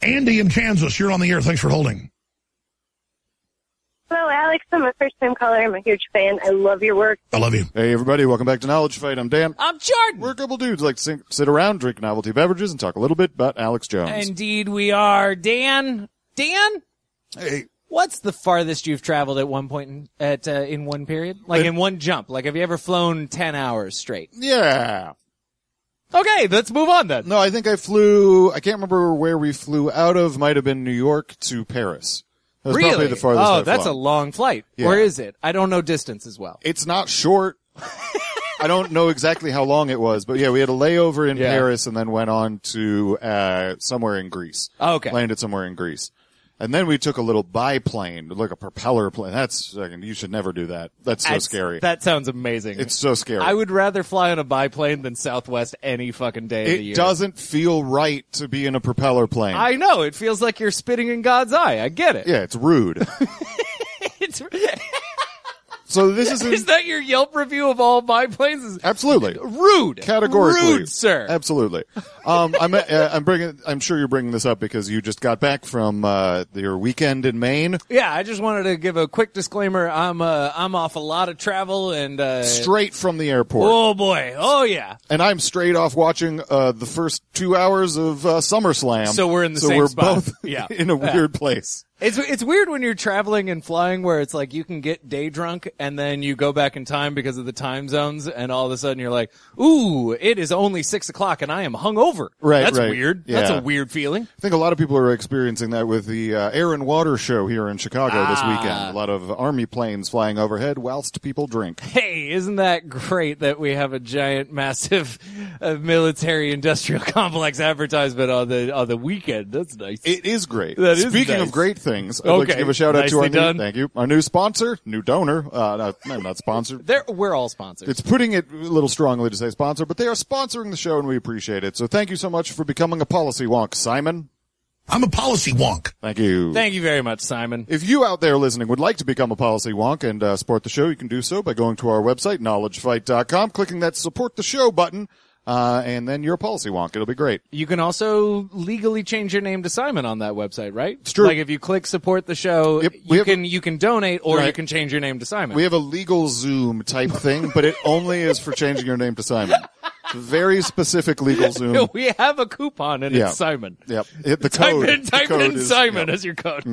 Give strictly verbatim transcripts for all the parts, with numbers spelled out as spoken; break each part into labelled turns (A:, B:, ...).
A: Andy in Kansas, you're on the air. Thanks for holding.
B: Hello, Alex. I'm a first-time caller. I'm a huge fan. I love your work.
A: I love you.
C: Hey, everybody. Welcome back to Knowledge Fight. I'm Dan.
D: I'm Jordan.
C: We're a couple dudes like to sit around, drink novelty beverages, and talk a little bit about Alex Jones.
D: Indeed we are. Dan? Dan?
C: Hey.
D: What's the farthest you've traveled at one point in, at uh, in one period? Like
C: Uh,
D: in one jump? Like have you ever flown ten hours straight?
C: Yeah.
D: Okay, let's move on then.
C: No, I think I flew, I can't remember where we flew out of. Might have been New York to Paris. That was
D: really?
C: probably the farthest
D: oh,
C: I've
D: that's
C: flown.
D: a long flight.
C: Yeah.
D: Or is it? I don't know distance as well.
C: It's not short. I don't know exactly how long it was, but yeah, we had a layover in
D: Yeah.
C: Paris and then went on to uh somewhere in Greece.
D: Oh, okay.
C: Landed somewhere in Greece. And then we took a little biplane, like a propeller plane. That's, you should never do that. That's so
D: That's-
C: scary.
D: That sounds amazing.
C: It's so scary.
D: I would rather fly on a biplane than Southwest any fucking day of the year.
C: It doesn't feel right to be in a propeller plane.
D: I know. It feels like you're spitting in God's eye. I get it.
C: Yeah, it's rude.
D: It's,
C: So this is,
D: is that your Yelp review of all biplanes? Is
C: absolutely
D: rude.
C: categorically
D: Rude, sir.
C: Absolutely. Um, I'm uh, I'm bringing. I'm sure you're bringing this up because you just got back from uh, your weekend in Maine.
D: Yeah, I just wanted to give a quick disclaimer. I'm uh, I'm off a lot of travel and uh,
C: Straight from the airport.
D: Oh boy. Oh yeah.
C: And I'm straight off watching uh, the first two hours of uh, SummerSlam.
D: So we're in the
C: so
D: same
C: we're
D: spot.
C: both
D: Yeah.
C: in a
D: Yeah.
C: weird place.
D: It's it's weird when you're traveling and flying where it's like you can get day drunk and then you go back in time because of the time zones and all of a sudden you're like, ooh, it is only six o'clock and I am hungover.
C: Right,
D: That's
C: right.
D: weird.
C: Yeah.
D: That's a weird feeling.
C: I think a lot of people are experiencing that with the uh, Air and Water show here in Chicago this
D: Ah.
C: weekend. A lot of army planes flying overhead whilst people drink.
D: Hey, isn't that great that we have a giant, massive uh, military-industrial complex advertisement on the on the weekend? That's nice.
C: It is great.
D: That is
C: Speaking
D: nice.
C: of great things, I'd like to
D: Okay.
C: give a shout out to our
D: Nicely done.
C: new, thank you, our new sponsor, new donor. Uh, not, no, not sponsored.
D: They're, we're all sponsors.
C: It's putting it a little strongly to say sponsor, but they are sponsoring the show and we appreciate it. So thank you so much for becoming a policy wonk, Simon.
A: I'm a policy wonk.
C: Thank you.
D: Thank you very much, Simon.
C: If you out there listening would like to become a policy wonk and uh, support the show, you can do so by going to our website, knowledge fight dot com, clicking that support the show button, uh, and then you're a policy wonk. It'll be great.
D: You can also legally change your name to Simon on that website, right?
C: It's true.
D: Like if you click support the show,
C: Yep, we
D: you
C: have-
D: can you can donate or you
C: Right.
D: can change your name to Simon.
C: We have a legal Zoom type thing, but it only is for changing your name to Simon. It's a very specific legal Zoom.
D: we have a coupon and
C: Yeah.
D: it's Simon.
C: Yep. It, the
D: Type
C: code.
D: in
C: the
D: type
C: code
D: in
C: is-
D: Simon
C: yeah.
D: as your code.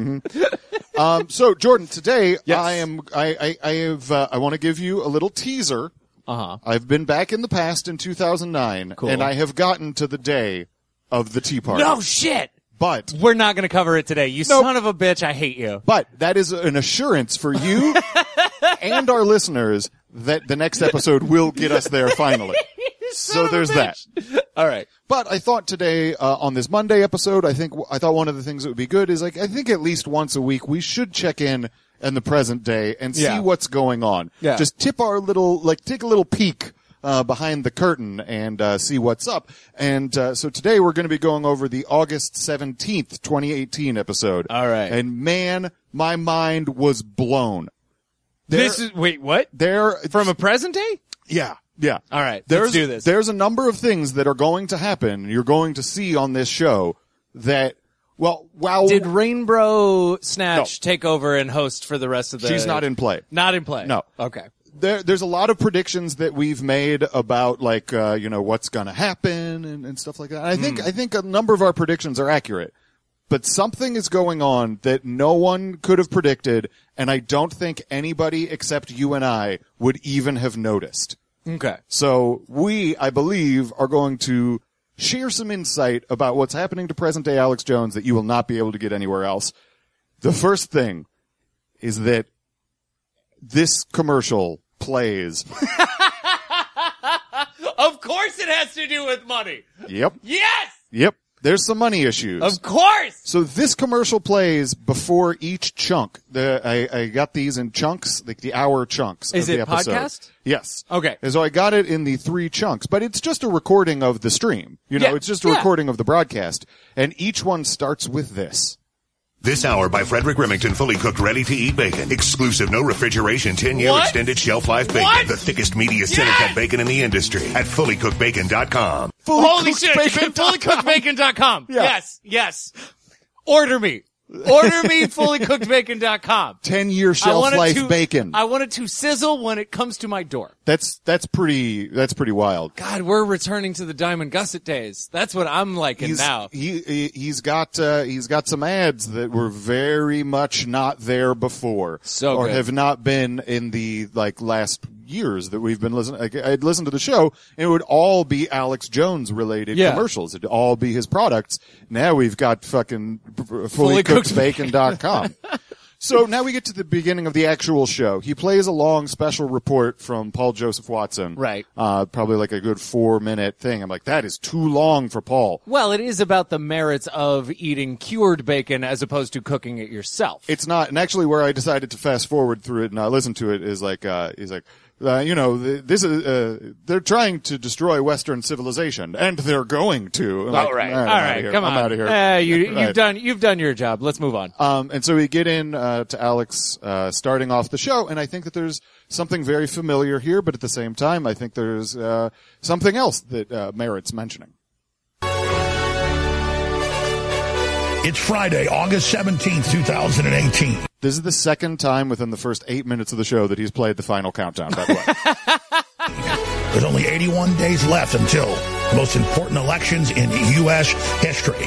C: Um, so Jordan, today
D: Yes.
C: I am, I, I, I have, uh, I want to give you a little teaser.
D: Uh-huh.
C: I've been back in the past in two thousand nine,
D: Cool.
C: and I have gotten to the day of the Tea Party.
D: No shit.
C: But,
D: We're not going to cover it today. You
C: Nope.
D: son of a bitch, I hate you.
C: but that is an assurance for you and our listeners that the next episode will get us there finally. So there's that.
D: All right.
C: But I thought today, uh, on this Monday episode, I think, I thought one of the things that would be good is like, I think at least once a week we should check in in the present day and see
D: Yeah.
C: what's going on.
D: Yeah.
C: Just tip our little, like, take a little peek, uh, behind the curtain and, uh, see what's up. And, uh, so today we're going to be going over the August seventeenth, twenty eighteen episode.
D: All right.
C: And man, my mind was blown. There,
D: This is wait, what?
C: there,
D: From a present day?
C: yeah, yeah.
D: All right.
C: There's,
D: let's do this.
C: There's a number of things that are going to happen, you're going to see on this show that, well, wow.
D: Did Rainbow Snatch take over and host for the rest of the
C: She's not in play.
D: Not in play.
C: No.
D: Okay.
C: There, there's a lot of predictions that we've made about, like, uh, you know, what's going to happen and, and stuff like that. I think, I think a number of our predictions are accurate, but something is going on that no one could have predicted, and I don't think anybody except you and I would even have noticed.
D: Okay.
C: So we, I believe, are going to share some insight about what's happening to present day Alex Jones that you will not be able to get anywhere else. The first thing is that this commercial plays.
D: Of course it has to do with money.
C: Yep.
D: Yes!
C: Yep. There's some money issues.
D: Of course!
C: So this commercial plays before each chunk. The, I, I got these in chunks, like the hour chunks
D: Is
C: of the
D: it
C: episode.
D: podcast?
C: Yes.
D: Okay.
C: And so I got it in the three chunks, but it's just a recording of the stream. You know,
D: Yeah.
C: it's just a
D: Yeah.
C: recording of the broadcast. And each one starts with this.
E: This hour by Frederick Remington, fully cooked, ready-to-eat bacon. Exclusive, no refrigeration, ten-year
D: What?
E: extended shelf-life bacon.
D: What?
E: The thickest, meatiest, center
D: Yes!
E: cut bacon in the industry at fully cooked bacon dot com.
D: Holy shit! fully cooked bacon dot com.
C: Yeah.
D: Yes, yes. Order me. Order me fully cooked bacon dot com.
C: ten-year
D: I
C: shelf
D: want it
C: life
D: to-
C: bacon.
D: I want it to sizzle when it comes to my door.
C: That's that's pretty that's pretty wild.
D: God, we're returning to the Diamond Gusset days. That's what I'm liking
C: He's
D: now.
C: he, he he's got uh, he's got some ads that were very much not there before,
D: So
C: or
D: good.
C: have not been in the like last years that we've been listening. Like, I'd listened to the show, and it would all be Alex Jones related
D: Yeah.
C: commercials. It'd all be his products. Now we've got fucking fully,
D: Fully
C: cooked
D: cooked
C: bacon dot com. So now we get to the beginning of the actual show. He plays a long special report from Paul Joseph Watson.
D: Right.
C: Uh, probably like a good four minute thing. I'm like, that is too long for Paul.
D: Well, it is about the merits of eating cured bacon as opposed to cooking it yourself.
C: It's not, and actually where I decided to fast forward through it and I listened to it is like, uh, he's like, uh, you know, th- this is, uh, they're trying to destroy Western civilization, and they're going to. I'm like,
D: all right,
C: "All
D: all
C: I'm outta
D: right,
C: here.
D: come
C: I'm
D: on.
C: out of here.
D: Eh, you, you've
C: Right.
D: done, you've done your job. Let's move on.
C: Um, and so we get in, uh, to Alex, uh, starting off the show, and I think that there's something very familiar here, but at the same time, I think there's, uh, something else that, uh, merits mentioning.
A: It's Friday, August seventeenth, two thousand eighteen.
C: This is the second time within the first eight minutes of the show that he's played the final countdown, by the way.
A: There's only eighty-one days left until the most important elections in U S history.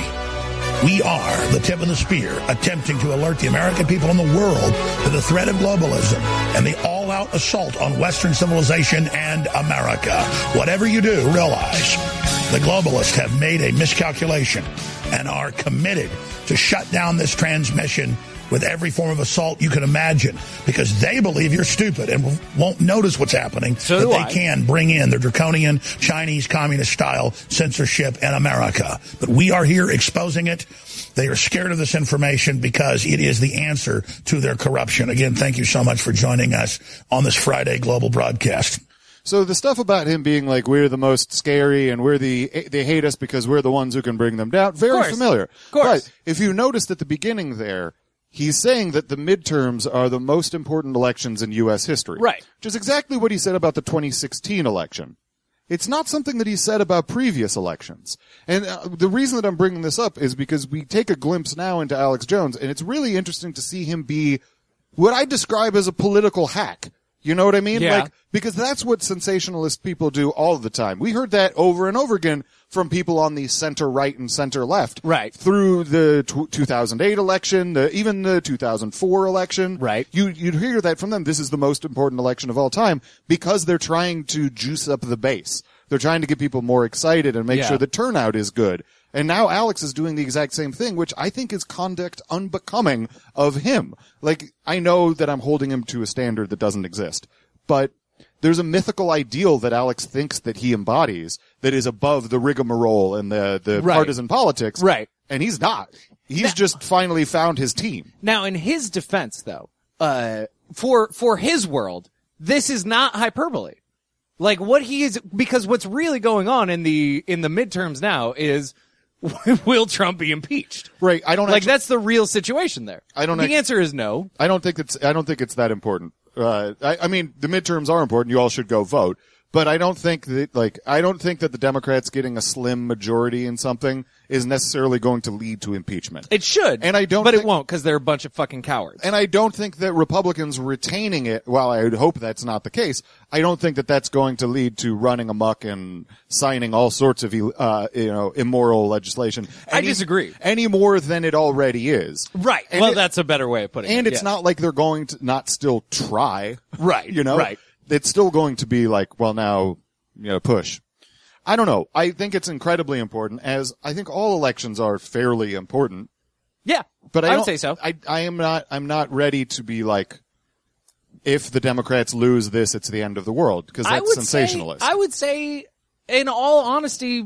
A: We are the tip of the spear, attempting to alert the American people and the world to the threat of globalism and the all-out assault on Western civilization and America. Whatever you do, realize the globalists have made a miscalculation and are committed to shut down this transmission with every form of assault you can imagine, because they believe you're stupid and won't notice what's happening.
D: So
A: that
D: do
A: they
D: I.
A: can bring in their draconian Chinese communist style censorship in America. But we are here exposing it. They are scared of this information because it is the answer to their corruption. Again, thank you so much for joining us on this Friday global broadcast.
C: So the stuff about him being like, we're the most scary and we're the, they hate us because we're the ones who can bring them down. Very
D: course.
C: familiar.
D: Of course.
C: But if you noticed at the beginning there, he's saying that the midterms are the most important elections in U S history.
D: Right.
C: Which is exactly what he said about the twenty sixteen election. It's not something that he said about previous elections. And uh, the reason that I'm bringing this up is because we take a glimpse now into Alex Jones, and it's really interesting to see him be what I describe as a political hack. You know what I mean?
D: Yeah.
C: Like, because that's what sensationalist people do all the time. We heard that over and over again from people on the center right and center left.
D: Right.
C: Through the t- two thousand eight election, the, even the two thousand four election.
D: Right.
C: You, you'd hear that from them. This is the most important election of all time because they're trying to juice up the base. They're trying to get people more excited and make
D: Yeah.
C: sure the turnout is good. And now Alex is doing the exact same thing, which I think is conduct unbecoming of him. Like, I know that I'm holding him to a standard that doesn't exist, but there's a mythical ideal that Alex thinks that he embodies that is above the rigmarole and the, the
D: Right.
C: partisan politics.
D: Right.
C: And he's not. He's just finally found his team.
D: Now, in his defense, though, uh, for, for his world, this is not hyperbole. Like, what he is, because what's really going on in the, in the midterms now is, will Trump be impeached?
C: Right. I don't
D: Like,
C: actually,
D: that's the real situation there.
C: I don't
D: The
C: act-
D: answer is no.
C: I don't think it's, I don't think it's that important. Uh, I, I mean, the midterms are important. You all should go vote. But I don't think that, like, I don't think that the Democrats getting a slim majority in something is necessarily going to lead to impeachment.
D: It should.
C: And I don't
D: But
C: think-
D: it won't, because they're a bunch of fucking cowards.
C: And I don't think that Republicans retaining it, while I would hope that's not the case, I don't think that that's going to lead to running amok and signing all sorts of, uh, you know, immoral legislation.
D: I
C: Any-
D: disagree.
C: Any more than it already is.
D: Right.
C: And
D: well,
C: it-
D: that's a better way of putting it.
C: And it's
D: yes.
C: not like they're going to not still try.
D: Right,
C: You know?
D: right.
C: It's still going to be like, well, now, you know, push. I don't know. I think it's incredibly important, as I think all elections are fairly important.
D: Yeah.
C: But I,
D: I would
C: don't-
D: say so.
C: I, I am not, I'm not ready to be like, if the Democrats lose this, it's the end of the world, because
D: I
C: that's
D: would
C: sensationalist.
D: Say, I would say, in all honesty,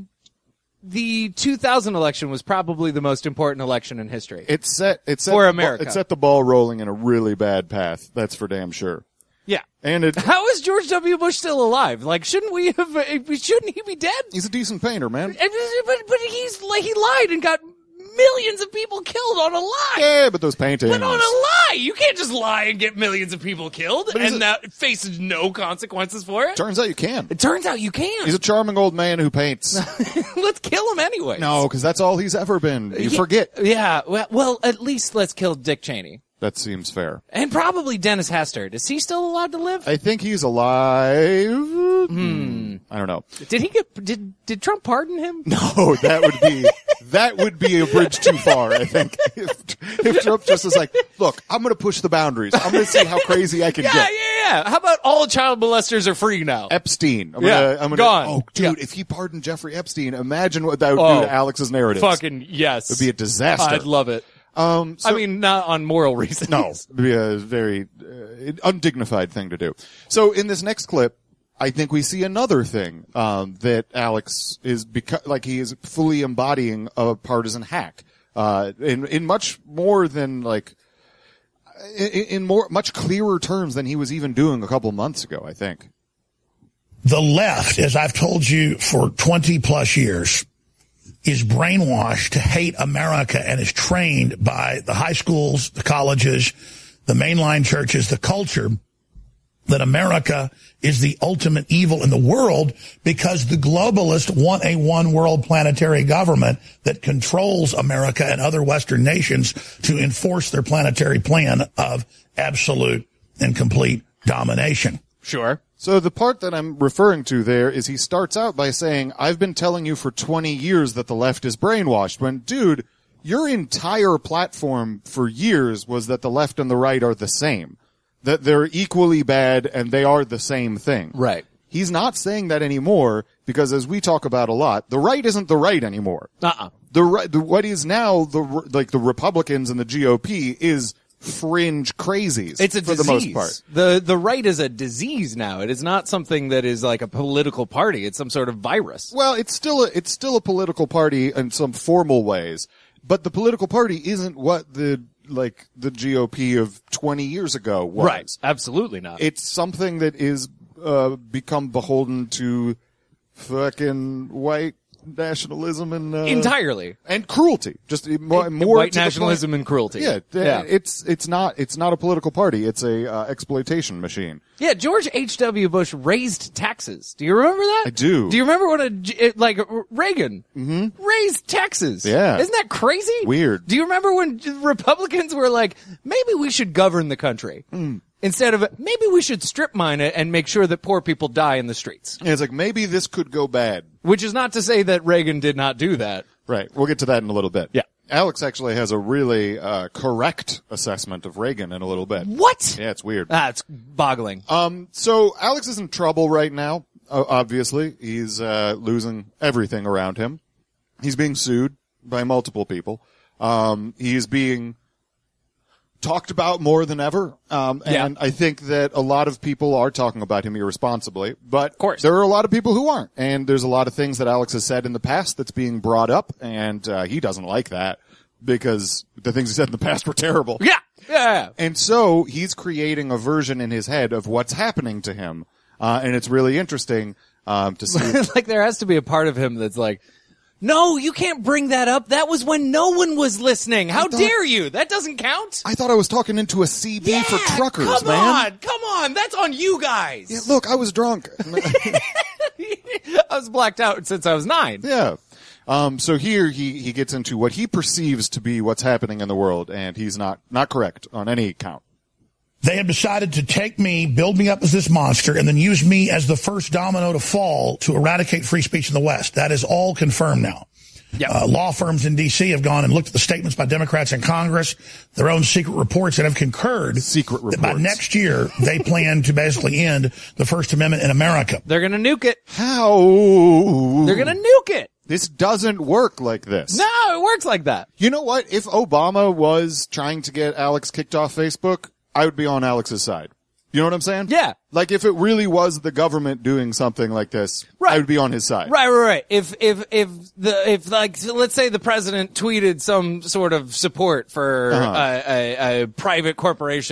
D: the two thousand election was probably the most important election in history.
C: it set, it set,
D: For
C: the
D: America.
C: ball- it set the ball rolling in a really bad path. That's for damn sure.
D: yeah.
C: And it,
D: How is George W. Bush still alive? Like, shouldn't we have? uh, Shouldn't he be dead?
C: he's a decent painter, man.
D: And- But but he's like he lied and got millions of people killed on a lie.
C: Yeah, but those paintings.
D: But on a lie, you can't just lie and get millions of people killed
C: But is
D: and
C: it-
D: that faces no consequences for it.
C: Turns out you can.
D: It turns out you can.
C: He's a charming old man who paints.
D: Let's kill him anyway.
C: No, because that's all he's ever been. You
D: Yeah,
C: forget.
D: Yeah. Well, well, at least let's kill Dick Cheney.
C: That seems fair.
D: And probably Dennis Hastert. Is he still allowed to live?
C: I think he's alive. Hmm. I don't know.
D: Did he get, did, did Trump pardon him?
C: No, that would be that would be a bridge too far. I think if, if Trump just is like, look, I'm going to push the boundaries. I'm going to see how crazy I can
D: Yeah,
C: get.
D: yeah, yeah. How about all child molesters are free now?
C: Epstein. I'm
D: Yeah,
C: gonna, I'm gonna,
D: gone.
C: Oh, dude,
D: Yeah.
C: if he pardoned Jeffrey Epstein, imagine what that would
D: Oh,
C: do to Alex's narrative.
D: Fucking yes.
C: It'd be a disaster.
D: I'd love it.
C: Um, so-
D: I mean, not on moral reasons.
C: No, it'd be a very uh, undignified thing to do. So in this next clip, I think we see another thing um, that Alex is beca- like he is fully embodying a partisan hack uh, in in much more than like in, in more much clearer terms than he was even doing a couple months ago. I think
A: The left, as I've told you for twenty plus years, is brainwashed to hate America and is trained by the high schools, the colleges, the mainline churches, the culture, that America is the ultimate evil in the world because the globalists want a one world planetary government that controls America and other Western nations to enforce their planetary plan of absolute and complete domination.
D: Sure.
C: so. The part that I'm referring to there is he starts out by saying, "I've been telling you for twenty years that the left is brainwashed." When, dude, your entire platform for years was that the left and the right are the same. That they're equally bad and they are the same thing.
D: Right.
C: He's not saying that anymore because, as we talk about a lot, the right isn't the right anymore.
D: Uh-uh.
C: The right, the, what is now the like the Republicans and the G O P is fringe crazies.
D: It's a
C: for
D: disease.
C: the most part.
D: The the right is a disease now. It is not something that is like a political party. It's some sort of virus.
C: Well, it's still a, it's still a political party in some formal ways, but the political party isn't what the like the G O P of twenty years ago was.
D: Right. Absolutely not.
C: It's something that is uh, become beholden to fucking white nationalism and uh,
D: Entirely.
C: and cruelty. Just more, more
D: White
C: to the
D: nationalism
C: point.
D: and cruelty.
C: Yeah, th-
D: Yeah.
C: it's it's not it's not a political party. It's a uh, exploitation machine.
D: Yeah, George H W. Bush raised taxes. Do you remember that?
C: I do.
D: Do you remember when a, it, like, Reagan raised taxes?
C: Yeah.
D: Isn't that crazy?
C: Weird.
D: Do you remember when Republicans were like, maybe we should govern the country? Instead of, maybe we should strip mine it and make sure that poor people die in the streets.
C: And it's like maybe this could go bad.
D: Which is not to say that Reagan did not do that.
C: Right. We'll get to that in a little bit.
D: Yeah.
C: Alex actually has a really uh, correct assessment of Reagan in a little bit.
D: What?
C: Yeah, it's weird.
D: Ah, it's boggling.
C: Um, so Alex is in trouble right now. Uh, obviously, he's uh, losing everything around him. He's being sued by multiple people. Um, he's being talked about more than ever. Um,
D: Yeah.
C: and I think that a lot of people are talking about him irresponsibly, but of
D: course.
C: there are a lot of people who aren't. And there's a lot of things that Alex has said in the past that's being brought up, and uh, he doesn't like that because the things he said in the past were terrible.
D: yeah. Yeah.
C: And so he's creating a version in his head of what's happening to him. Uh, and it's really interesting, um, to see.
D: Like there has to be a part of him that's like, no, you can't bring that up. That was when no one was listening. How
C: thought-
D: dare you? That doesn't count.
C: I thought I was talking into a C B for truckers,
D: come
C: man.
D: on, come on. That's on you guys.
C: Yeah, look, I was drunk.
D: I was blacked out since I was nine.
C: Yeah. Um, so here he, he gets into what he perceives to be what's happening in the world, and he's not, not correct on any count.
A: They have decided to take me, build me up as this monster, and then use me as the first domino to fall to eradicate free speech in the West. That is all confirmed now.
D: Yep.
A: Uh, law firms in D C have gone and looked at the statements by Democrats in Congress, their own secret reports, and have concurred
C: Secret
A: that by
C: reports.
A: next year they plan to basically end the First Amendment in America.
D: They're gonna nuke it.
C: How?
D: They're gonna nuke it.
C: This doesn't work like this.
D: No, it works like that.
C: You know what? If Obama was trying to get Alex kicked off Facebook, I would be on Alex's side. You know what I'm saying?
D: Yeah.
C: Like if it really was the government doing something like this,
D: Right.
C: I would be on his side.
D: Right, right, right. If, if, if the, if like, so let's say the president tweeted some sort of support for
C: Uh-huh.
D: a, a, a private corporation,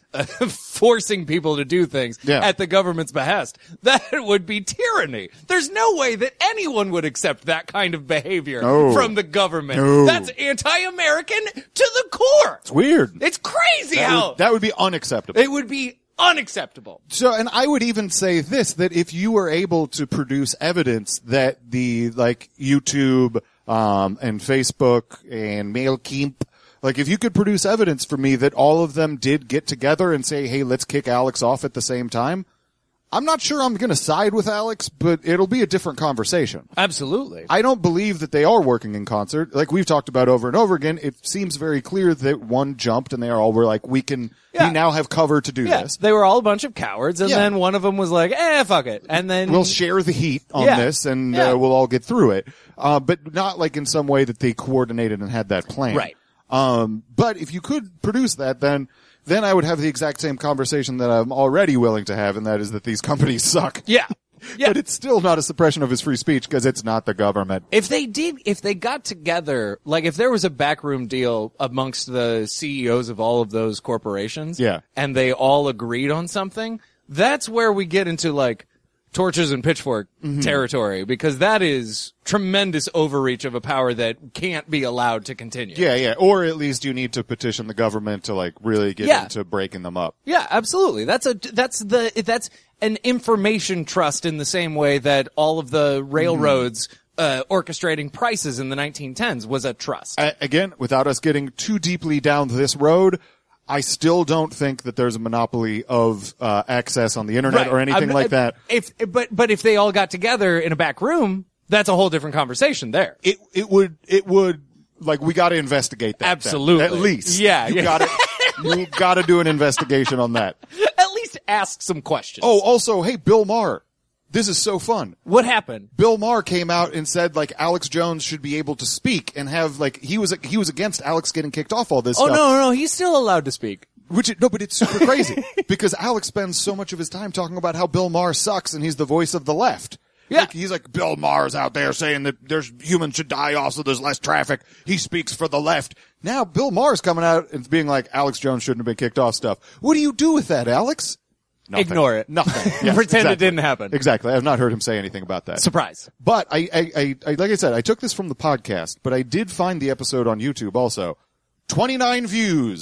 D: uh, forcing people to do things
C: Yeah.
D: at the government's behest. That would be tyranny. There's no way that anyone would accept that kind of behavior
C: No.
D: from the government.
C: No.
D: That's anti-American to the core.
C: It's weird.
D: It's crazy
C: That
D: how
C: would, that would be unacceptable.
D: it would be unacceptable.
C: So, and I would even say this, that if you were able to produce evidence that the, like, YouTube, um, and Facebook and MailChimp, like, if you could produce evidence for me that all of them did get together and say, hey, let's kick Alex off at the same time, I'm not sure I'm gonna side with Alex, but it'll be a different conversation.
D: Absolutely.
C: I don't believe that they are working in concert. Like we've talked about over and over again, it seems very clear that one jumped and they all were like, we can,
D: Yeah.
C: we now have cover to do
D: Yeah,
C: this.
D: they were all a bunch of cowards, and
C: Yeah.
D: then one of them was like, eh, fuck it. And then
C: We'll share the heat on
D: Yeah.
C: this and
D: Yeah.
C: uh, we'll all get through it. Uh, but not like in some way that they coordinated and had that plan.
D: Right.
C: Um, but if you could produce that, then, then I would have the exact same conversation that I'm already willing to have, and that is that these companies suck.
D: Yeah. Yeah.
C: But it's still not a suppression of his free speech because it's not the government.
D: If they did, if they got together, like if there was a backroom deal amongst the C E Os of all of those corporations,
C: Yeah.
D: and they all agreed on something, that's where we get into like torches and pitchfork
C: Mm-hmm.
D: territory, because that is tremendous overreach of a power that can't be allowed to continue.
C: Yeah, yeah. Or at least you need to petition the government to like really get
D: Yeah.
C: into breaking them up.
D: Yeah, absolutely. That's a that's the that's an information trust in the same way that all of the railroads uh, orchestrating prices in the nineteen tens was a trust.
C: A- again, without us getting too deeply down this road, I still don't think that there's a monopoly of uh, access on the internet
D: Right.
C: or anything
D: I'm-
C: like that.
D: If but but if they all got together in a back room, that's a whole different conversation there.
C: It it would it would like we got to investigate that. then.
D: Absolutely.
C: At least.
D: Yeah,
C: You
D: yeah.
C: got to you got to do an investigation on that.
D: At least ask some questions.
C: Oh, also, hey, Bill Maher. This is so fun.
D: what happened?
C: Bill Maher came out and said like Alex Jones should be able to speak and have like he was he was against Alex getting kicked off all this
D: Oh
C: stuff.
D: no, no, he's still allowed to speak.
C: Which it, no, but it's super crazy because Alex spends so much of his time talking about how Bill Maher sucks and he's the voice of the left.
D: Yeah.
C: Like, he's like, Bill Maher's out there saying that there's humans should die off so there's less traffic. He speaks for the left. Now Bill Maher's coming out and being like, Alex Jones shouldn't have been kicked off stuff. What do you do with that, Alex? Nothing.
D: Ignore it.
C: Nothing. Yes,
D: Pretend it
C: exactly.
D: didn't happen.
C: Exactly. I have not heard him say anything about that.
D: Surprise.
C: But I, I, I, I, like I said, I took this from the podcast, but I did find the episode on YouTube also. twenty-nine views.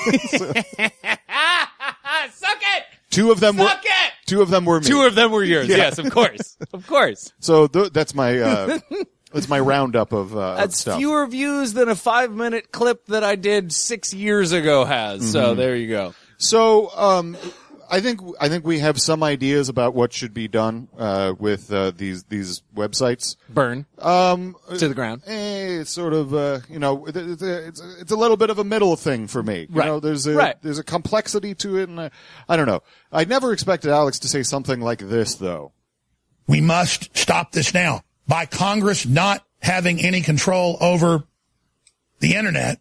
D: Suck it!
C: Two of them were,
D: Suck it!
C: two of them were me.
D: Two of them were yours.
C: Yeah.
D: Yes, of course. Of course.
C: So th- that's my, uh, that's my roundup of, uh, of
D: That's
C: stuff.
D: fewer views than a five minute clip that I did six years ago has.
C: Mm-hmm.
D: So there you go.
C: So, um, I think, I think we have some ideas about what should be done, uh, with, uh, these, these websites.
D: Burn.
C: Um,
D: To the ground.
C: Eh, it's sort of, uh, you know, it- it's a, it's a, it's a little bit of a middle thing for me. You
D: Right.
C: know, there's a,
D: Right.
C: there's a complexity to it and I, I don't know. I never expected Alex to say something like this though.
A: We must stop this now. By Congress not having any control over the internet,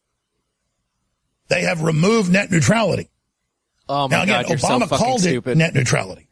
A: they have removed net neutrality.
D: Oh my
A: Now again,
D: God, you're
A: Obama
D: so fucking
A: called
D: stupid.
A: it net neutrality.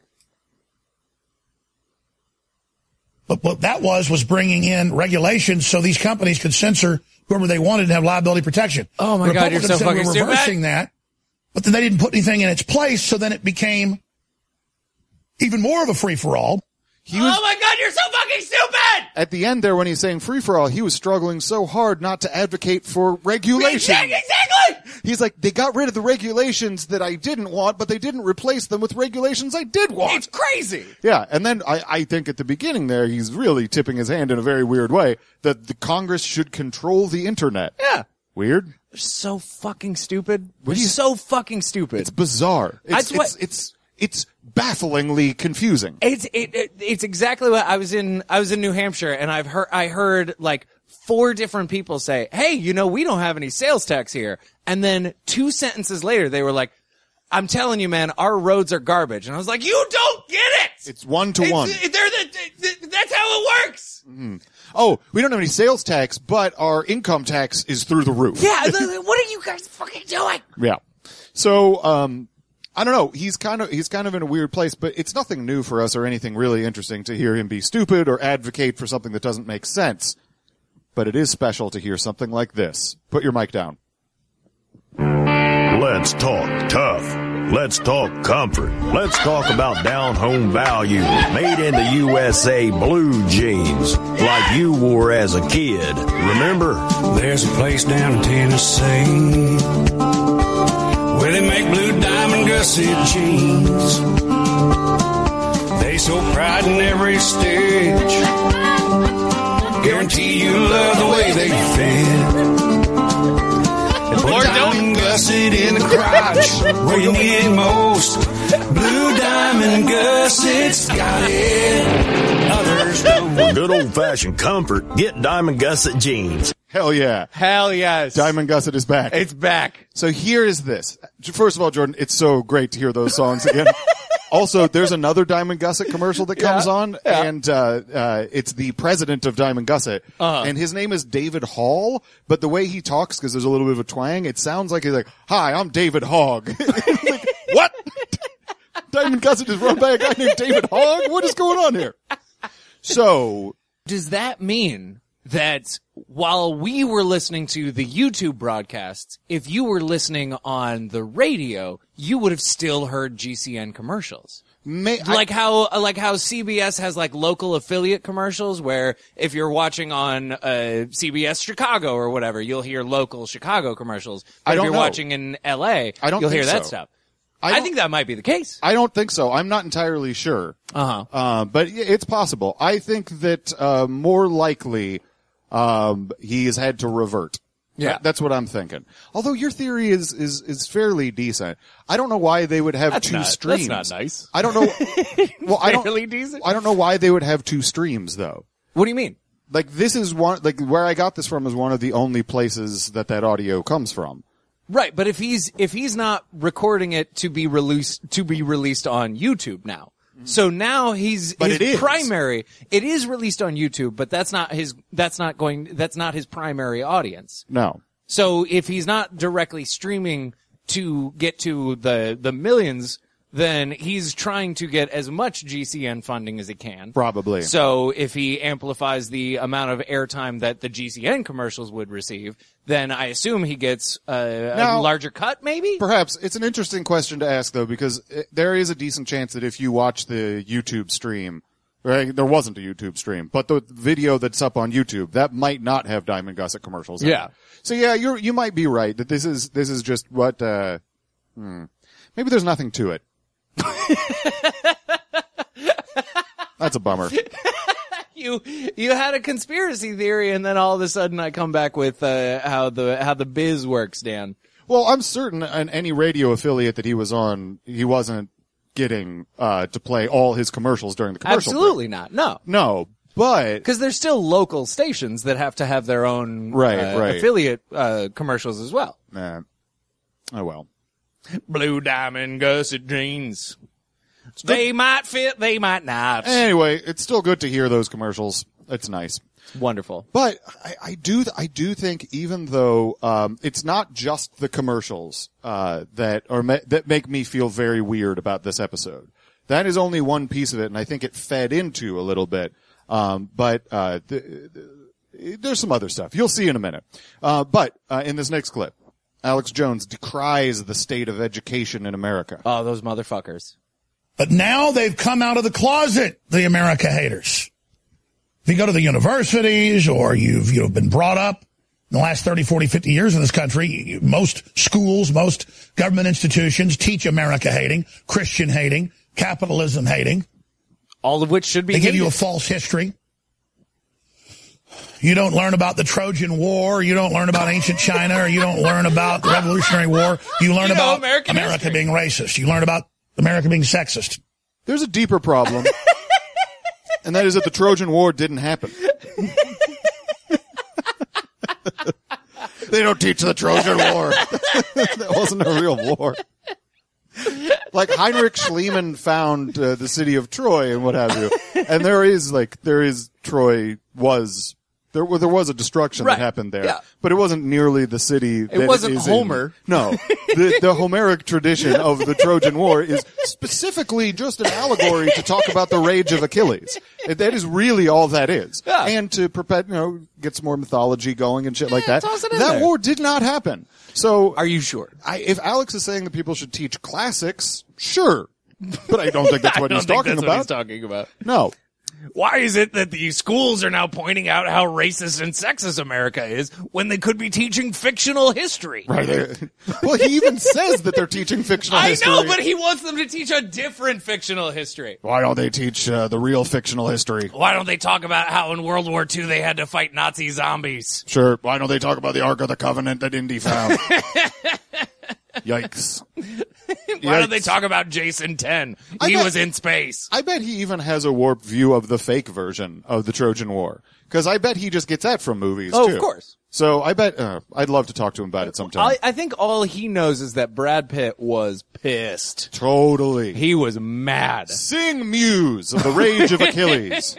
A: But what that was was bringing in regulations so these companies could censor whoever they wanted and have liability protection.
D: Oh my
A: The
D: God, you're so
A: Republicans said
D: fucking
A: we're
D: stupid.
A: reversing that, but then they didn't put anything in its place, so then it became even more of a free-for-all.
C: He was,
D: Oh my God, you're so fucking stupid!
C: at the end there when he's saying free for all, he was struggling so hard not to advocate for regulation.
D: Exactly!
C: He's like, they got rid of the regulations that I didn't want, but they didn't replace them with regulations I did want.
D: It's crazy.
C: Yeah, and then I, I think at the beginning there, he's really tipping his hand in a very weird way that the Congress should control the internet.
D: Yeah.
C: Weird.
D: They're so fucking stupid.
C: What
D: They're
C: do you-
D: so fucking stupid.
C: It's bizarre. It's,
D: That's what-
C: it's, it's, it's bafflingly confusing.
D: It's it, it it's exactly what I was in I was in New Hampshire and I've heard I heard like four different people say, "Hey, you know, we don't have any sales tax here." And then two sentences later they were like, "I'm telling you, man, our roads are garbage." And I was like, "You don't get it."
C: It's one to
D: It's-
C: one.
D: They're the, the, that's how it works.
C: Oh, we don't have any sales tax, but our income tax is through the roof.
D: Yeah, the- what are you guys fucking doing?
C: Yeah. So, um, I don't know. He's kind of, he's kind of in a weird place, but it's nothing new for us or anything really interesting to hear him be stupid or advocate for something that doesn't make sense. But it is special to hear something like this. Put your mic down.
F: Let's talk tough. Let's talk comfort. Let's talk about down-home value. Made in the U S A blue jeans, like you wore as a kid. Remember?
G: There's a place down in Tennessee where they make blue diamond gusset jeans. They so pride in every stitch. Guarantee you love the way they fit. Blue diamond gusset in the crotch where you need it most. Blue diamond gussets got it. Others don't.
F: For good old-fashioned comfort, get diamond gusset jeans.
C: Hell yeah.
D: Hell yes.
C: Diamond Gusset is back.
D: It's back.
C: So here is this. First of all, Jordan, it's so great to hear those songs again. Also, there's another Diamond Gusset commercial that comes
D: Yeah,
C: on,
D: yeah.
C: and uh, uh, it's the president of Diamond Gusset,
D: Uh-huh.
C: and his name is David Hall. But the way he talks, because there's a little bit of a twang, it sounds like he's like, "Hi, I'm David Hogg." Like, what? Diamond Gusset is run by a guy named David Hogg? What is going on here? So,
D: Does that mean that while we were listening to the YouTube broadcasts, if you were listening on the radio, you would have still heard G C N commercials?
C: may,
D: Like how, like how C B S has like local affiliate commercials where if you're watching on, uh, C B S Chicago or whatever, you'll hear local Chicago commercials. But
C: I don't
D: if you're
C: know.
D: watching in L A,
C: I don't
D: you'll
C: think
D: hear that
C: so.
D: stuff.
C: I
D: I,
C: don't-
D: think that might be the case.
C: I don't think so. I'm not entirely sure.
D: Uh-huh.
C: Uh, but yeah, it's possible. I think that, uh, more likely, um, he has had to revert.
D: Yeah.
C: That- that's what I'm thinking. Although your theory is, is, is fairly decent. I don't know why they would have
D: That's
C: two
D: not-
C: streams.
D: that's not nice.
C: I don't know. Well, I don't,
D: Fairly decent?
C: I don't know why they would have two streams though.
D: What do you mean?
C: Like this is one, like where I got this from is one of the only places that that audio comes from.
D: Right, but if he's if he's not recording it to be released to be released on YouTube now, so now he's
C: But
D: his
C: it is.
D: primary. It is released on YouTube, but that's not his. That's not going. That's not his primary audience.
C: No.
D: So if he's not directly streaming to get to the the millions, then he's trying to get as much G C N funding as he can.
C: Probably.
D: So if he amplifies the amount of airtime that the G C N commercials would receive, then I assume he gets a,
C: Now-
D: a larger cut, maybe?
C: Perhaps. It's an interesting question to ask, though, because it, there is a decent chance that if you watch the YouTube stream, right, there wasn't a YouTube stream, but the video that's up on YouTube, that might not have Diamond Gusset commercials in
D: Yeah.
C: it. So yeah, you're, you might be right that this is, this is just what, uh, hmm, maybe there's nothing to it. That's a bummer.
D: You you had a conspiracy theory, and then all of a sudden I come back with uh, how the how the biz works, Dan.
C: Well, I'm certain on any radio affiliate that he was on, he wasn't getting, uh, to play all his commercials during the commercial break.
D: Absolutely not. No.
C: No, but
D: Because there's still local stations that have to have their own
C: Right,
D: uh,
C: right.
D: affiliate uh, commercials as well.
C: Nah. Oh well.
D: Blue Diamond Gusset jeans. They might fit, they might not.
C: Anyway, it's still good to hear those commercials. It's nice.
D: Wonderful.
C: But I, I do, I do think even though, um, it's not just the commercials, uh, that are, ma- that make me feel very weird about this episode. That is only one piece of it, and I think it fed into a little bit. Um, but, uh, the, the, there's some other stuff. You'll see in a minute. Uh, but, uh, in this next clip, Alex Jones decries the state of education in America.
D: Oh, those motherfuckers.
A: But now they've come out of the closet, the America haters. If you go to the universities or you've, you've been brought up in the last thirty, forty, fifty years in this country, you- most schools, most government institutions teach America hating, Christian hating, capitalism hating.
D: All of which should be
A: They give you a
D: hated.
A: false history. You don't learn about the Trojan War. You don't learn about ancient China, or you don't learn about the Revolutionary War. You learn
D: You know
A: about
D: American
A: America
D: history.
A: being racist. You learn about America being sexist.
C: There's a deeper problem. And that is that the Trojan War didn't happen. They don't teach the Trojan War. That wasn't a real war. Like Heinrich Schliemann found uh, the city of Troy and what have you. And there is like, there is, Troy was There, well, there was a destruction
D: Right.
C: that happened there,
D: Yeah.
C: but it wasn't nearly the city. That it
D: wasn't
C: is
D: Homer.
C: In. No, the, the Homeric tradition of the Trojan War is specifically just an allegory to talk about the rage of Achilles. That is really all that is,
D: Yeah.
C: and to perpet, you know, get some more mythology going and shit like that.
D: toss it in
C: That
D: there.
C: war did not happen. So,
D: Are you sure?
C: I, if Alex is saying that people should teach classics, sure, but I don't think that's what
D: I don't
C: he's
D: think
C: talking
D: that's
C: about.
D: what he's talking about.
C: No.
D: Why is it that the schools are now pointing out how racist and sexist America is when they could be teaching fictional history?
C: Right. Well, he even says that they're teaching fictional
D: I
C: history.
D: know, but he wants them to teach a different fictional history.
C: Why don't they teach uh, the real fictional history?
D: Why don't they talk about how in World War Two they had to fight Nazi zombies?
C: Sure. Why don't they talk about the Ark of the Covenant that Indy found? Yikes.
D: Why don't they
C: Yikes.
D: talk about Jason ten?
C: I
D: He
C: bet-
D: was in space.
C: I bet he even has a warped view of the fake version of the Trojan War. Because I bet he just gets that from movies,
D: Oh,
C: too.
D: of course.
C: So I bet, uh, I'd love to talk to him about it sometime.
D: I, I think all he knows is that Brad Pitt was pissed.
C: Totally.
D: He was mad.
C: Sing Muse of the Rage of Achilles.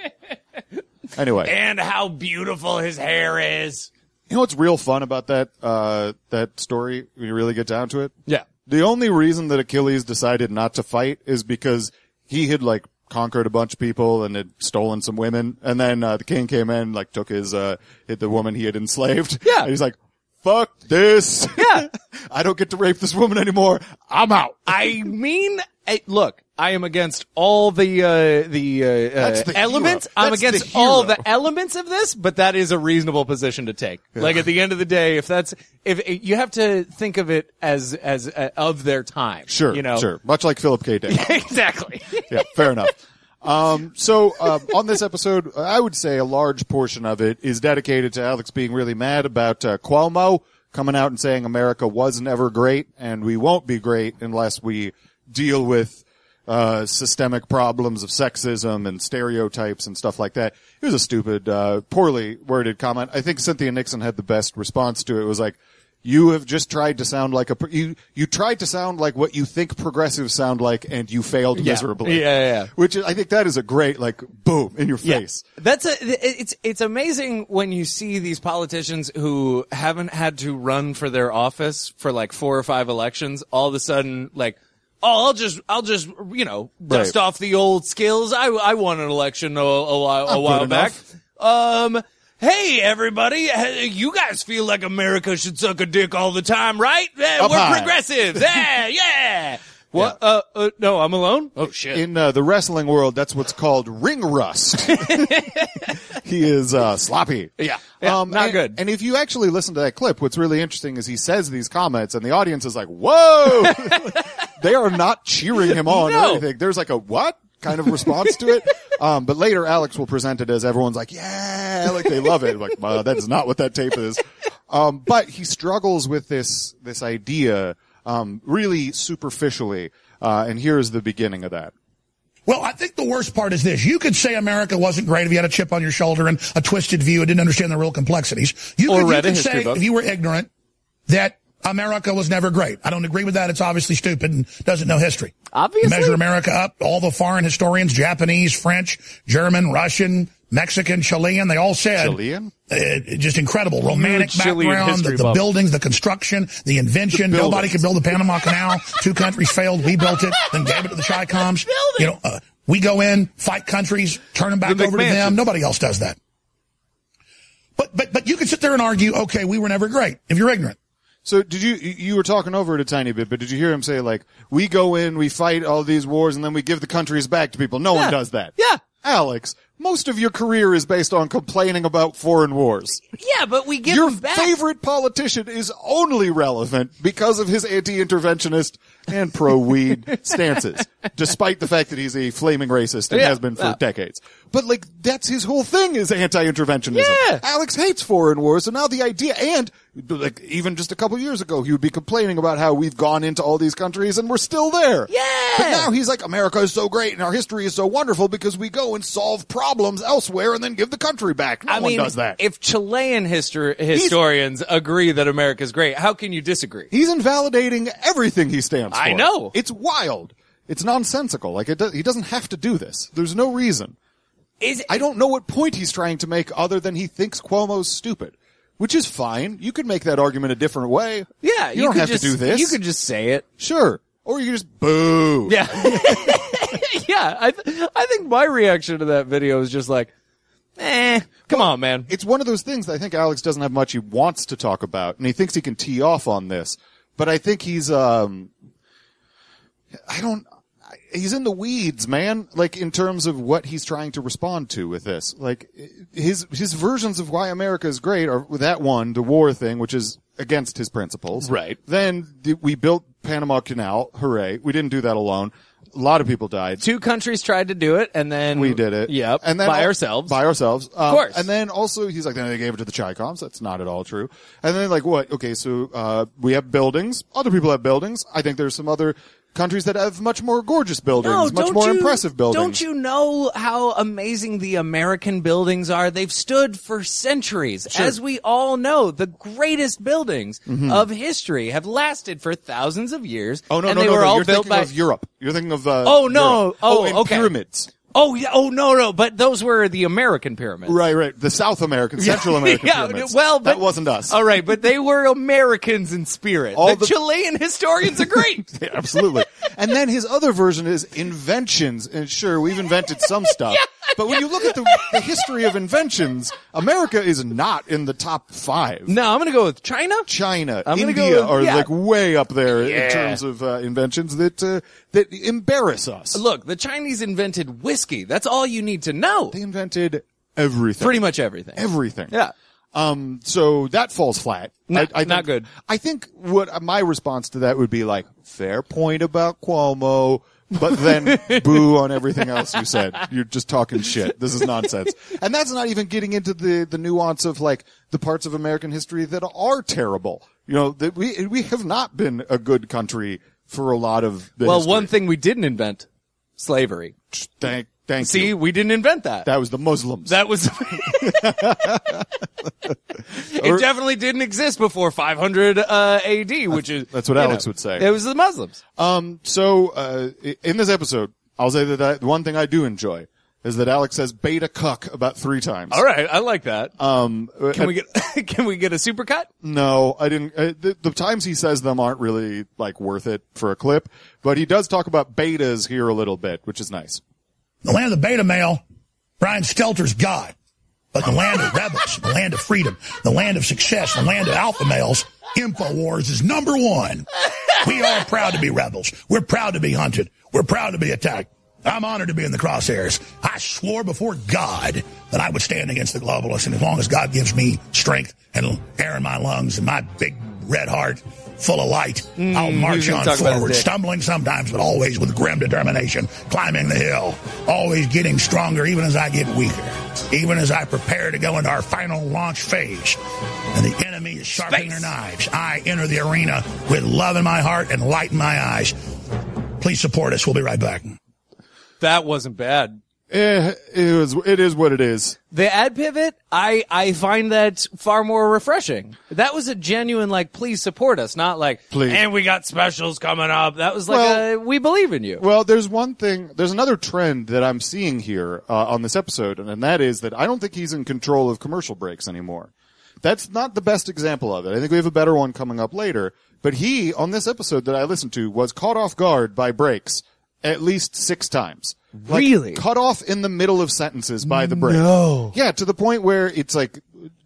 C: Anyway.
D: And how beautiful his hair is.
C: You know what's real fun about that, uh, that story when you really get down to it?
D: Yeah.
C: The only reason that Achilles decided not to fight is because he had like conquered a bunch of people and had stolen some women, and then uh, the king came in, like took his uh hit the woman he had enslaved.
D: Yeah.
C: And he's like, "Fuck this!
D: Yeah.
C: I don't get to rape this woman anymore. I'm out."
D: I mean, I, look, I am against all the uh, the, uh,
C: That's
D: uh,
C: the
D: elements.
C: hero.
D: I'm
C: That's
D: against
C: the
D: all
C: hero.
D: the elements of this, but that is a reasonable position to take. Like at the end of the day, if that's if you have to think of it as as uh, of their time,
C: Sure,
D: you know,
C: sure. Much like Philip K. Dick.
D: exactly.
C: Yeah, fair enough. Um, so, um, on this episode, I would say a large portion of it is dedicated to Alex being really mad about, uh, Cuomo coming out and saying America was never great and we won't be great unless we deal with, uh, systemic problems of sexism and stereotypes and stuff like that. It was a stupid, uh, poorly worded comment. I think Cynthia Nixon had the best response to it. It was like, you have just tried to sound like a, pro- you, you tried to sound like what you think progressives sound like and you failed
D: Yeah.
C: miserably.
D: Yeah, yeah, yeah.
C: Which is, I think that is a great, like, boom, in your
D: Yeah.
C: face.
D: That's a, it's, it's amazing when you see these politicians who haven't had to run for their office for like four or five elections, all of a sudden, like, oh, I'll just, I'll just, you know, dust
C: Right.
D: off the old skills. I, I won an election a, a while, a
C: I'm
D: while
C: good
D: back.
C: enough.
D: Um, hey, everybody, hey, you guys feel like America should suck a dick all the time, right? Yeah,
C: Up
D: we're
C: high.
D: progressives. Yeah, yeah. What? Uh, uh, no, I'm alone? Oh, shit.
C: In uh, the wrestling world, that's what's called ring rust. He is uh, sloppy.
D: Yeah. Yeah, not
C: and,
D: good.
C: And if you actually listen to that clip, what's really interesting is he says these comments, and the audience is like, "Whoa!" They are not cheering him on
D: No.
C: or anything. There's like a what kind of response to it. Um, but later, Alex will present it as everyone's like, "Yeah," like they love it. Like, well, that is not what that tape is. Um, but he struggles with this this idea um, really superficially, uh, and here's the beginning of that.
A: Well, I think the worst part is this. You could say America wasn't great if you had a chip on your shoulder and a twisted view and didn't understand the real complexities. You
D: Or
A: could,
D: read a
A: you could
D: history
A: say,
D: book.
A: if you were ignorant, that America was never great. I don't agree with that. It's obviously stupid and doesn't know history.
D: Obviously.
A: Measure America up. All the foreign historians, Japanese, French, German, Russian, Mexican, Chilean, they all said.
C: Chilean?
A: Uh, just incredible. Romantic
D: Huge Chilean
A: background, the,
D: history
A: the
D: buff.
A: buildings, the construction, the invention.
C: The
A: Nobody
C: buildings.
A: could build the Panama Canal. Two countries failed. We built it, then gave it to the Chi-Coms. You know, uh, we go in, fight countries, turn them back
D: The
A: over to
D: McMansions.
A: them. Nobody else does that. But, but, but you can sit there and argue, okay, we were never great if you're ignorant.
C: So did you, you were talking over it a tiny bit, but did you hear him say like, we go in, we fight all these wars, and then we give the countries back to people? No one does that.
D: Yeah.
C: Alex, most of your career is based on complaining about foreign wars.
D: Yeah, but we give
C: Your
D: them back.
C: favorite politician is only relevant because of his anti-interventionist and pro-weed stances, despite the fact that he's a flaming racist and
D: Yeah,
C: has been for
D: yeah.
C: decades. But like, that's his whole thing is anti-interventionism.
D: Yeah.
C: Alex hates foreign wars, so now the idea, and like even just a couple years ago, he would be complaining about how we've gone into all these countries and we're still there.
D: Yeah.
C: But now he's like, America is so great and our history is so wonderful because we go and solve problems elsewhere and then give the country back. No
D: I
C: one
D: mean,
C: does that.
D: if Chilean histor- historians agree that America's great, how can you disagree?
C: He's invalidating everything he stands for.
D: I know.
C: It's wild. It's nonsensical. Like it does, he doesn't have to do this. There's no reason.
D: Is
C: I don't know what point he's trying to make other than he thinks Cuomo's stupid, which is fine. You could make that argument a different way.
D: Yeah,
C: you,
D: you
C: don't
D: could
C: have
D: just,
C: to do this.
D: You could just say it.
C: Sure. Or you could just boo.
D: Yeah. yeah, I th- I think my reaction to that video is just like, eh, come
C: Well,
D: on, man.
C: It's one of those things that I think Alex doesn't have much he wants to talk about, and he thinks he can tee off on this. But I think he's, um, I don't, he's in the weeds, man, like in terms of what he's trying to respond to with this. Like, his, his versions of why America is great are that one, the war thing, which is against his principles.
D: Right.
C: Then th- we built Panama Canal. Hooray. We didn't do that alone. A lot of people died.
D: Two countries tried to do it, and then
C: We did it.
D: Yep,
C: and then
D: by
C: al-
D: ourselves.
C: By ourselves. Um,
D: Of course.
C: And then also, he's like, then they gave it to the Chi-Coms. That's not at all true. And then like, what? Okay, so, uh, we have buildings. Other people have buildings. I think there's some other countries that have much more gorgeous buildings,
D: No,
C: much
D: don't
C: more
D: you,
C: impressive buildings.
D: Don't you know how amazing the American buildings are? They've stood for centuries.
C: Sure.
D: As we all know, the greatest buildings of history have lasted for thousands of years.
C: Oh, no,
D: and
C: no,
D: they
C: no,
D: were
C: no.
D: all
C: You're
D: built
C: thinking
D: by
C: of Europe. You're thinking of, uh,
D: Oh, no.
C: Europe.
D: Oh,
C: and
D: okay.
C: pyramids.
D: Oh yeah. Oh no, no. But those were the American pyramids.
C: Right, right. The South American, Central American
D: yeah,
C: pyramids.
D: well, but,
C: that wasn't us.
D: All right, but they were Americans in spirit.
C: All
D: the,
C: the-
D: Chilean historians agree.
C: Yeah, absolutely. And then his other version is inventions. And sure, we've invented some stuff. But when you look at the, the history of inventions, America is not in the top five.
D: No, I'm going to go with China.
C: China,
D: I'm gonna
C: India
D: go with-
C: are
D: yeah.
C: like way up there
D: Yeah.
C: in terms of uh, inventions that uh, that embarrass us.
D: Look, the Chinese invented whiskey. That's all you need to know.
C: They invented everything.
D: Pretty much everything.
C: everything.
D: Yeah.
C: Um, so that falls flat.
D: No,
C: I, I think,
D: not good.
C: I think what my response to that would be like, fair point about Cuomo, but then boo on everything else you said. You're just talking shit. This is nonsense. And that's not even getting into the, the nuance of like the parts of American history that are terrible. You know, that we, we have not been a good country for a lot of the
D: Well,
C: history.
D: one thing we didn't invent, slavery.
C: Thank, thank
D: See,
C: you.
D: we didn't invent that.
C: That was the Muslims.
D: That was. It definitely didn't exist before five hundred uh, A D, which is
C: that's what
D: you
C: Alex
D: know,
C: would say.
D: It was the Muslims.
C: Um, so, uh, i- in this episode, I'll say that I, the one thing I do enjoy is that Alex says beta cuck about three times.
D: All right, I like that.
C: Um,
D: Can we get can we get a supercut?
C: No, I didn't. Uh, the, the times he says them aren't really like worth it for a clip, but he does talk about betas here a little bit, which is nice.
A: The land of the beta male, Brian Stelter's God. But the land of rebels, the land of freedom, the land of success, the land of alpha males, InfoWars is number one. We are proud to be rebels. We're proud to be hunted. We're proud to be attacked. I'm honored to be in the crosshairs. I swore before God that I would stand against the globalists, and as long as God gives me strength and air in my lungs and my big red heart full of light, I'll march
D: he's gonna
A: on
D: talk about his
A: forward,
D: dick.
A: stumbling sometimes, but always with grim determination, climbing the hill, always getting stronger even as I get weaker, even as I prepare to go into our final launch phase. And the enemy is sharpening their knives. I enter the arena with love in my heart and light in my eyes. Please support us. We'll be right back.
D: That wasn't bad.
C: Eh, it is, it is what it is.
D: The ad pivot, I, I find that far more refreshing. That was a genuine, like, please support us, not like,
C: Please.
D: and we got specials coming up. That was like,
C: Well-
D: a, we believe in you.
C: Well, there's one thing, there's another trend that I'm seeing here uh, on this episode, and, and that is that I don't think he's in control of commercial breaks anymore. That's not the best example of it. I think we have a better one coming up later. But he, on this episode that I listened to, was caught off guard by breaks at least six times. Like,
D: Really?
C: cut off in the middle of sentences by the break.
D: No.
C: Yeah, to the point where it's like,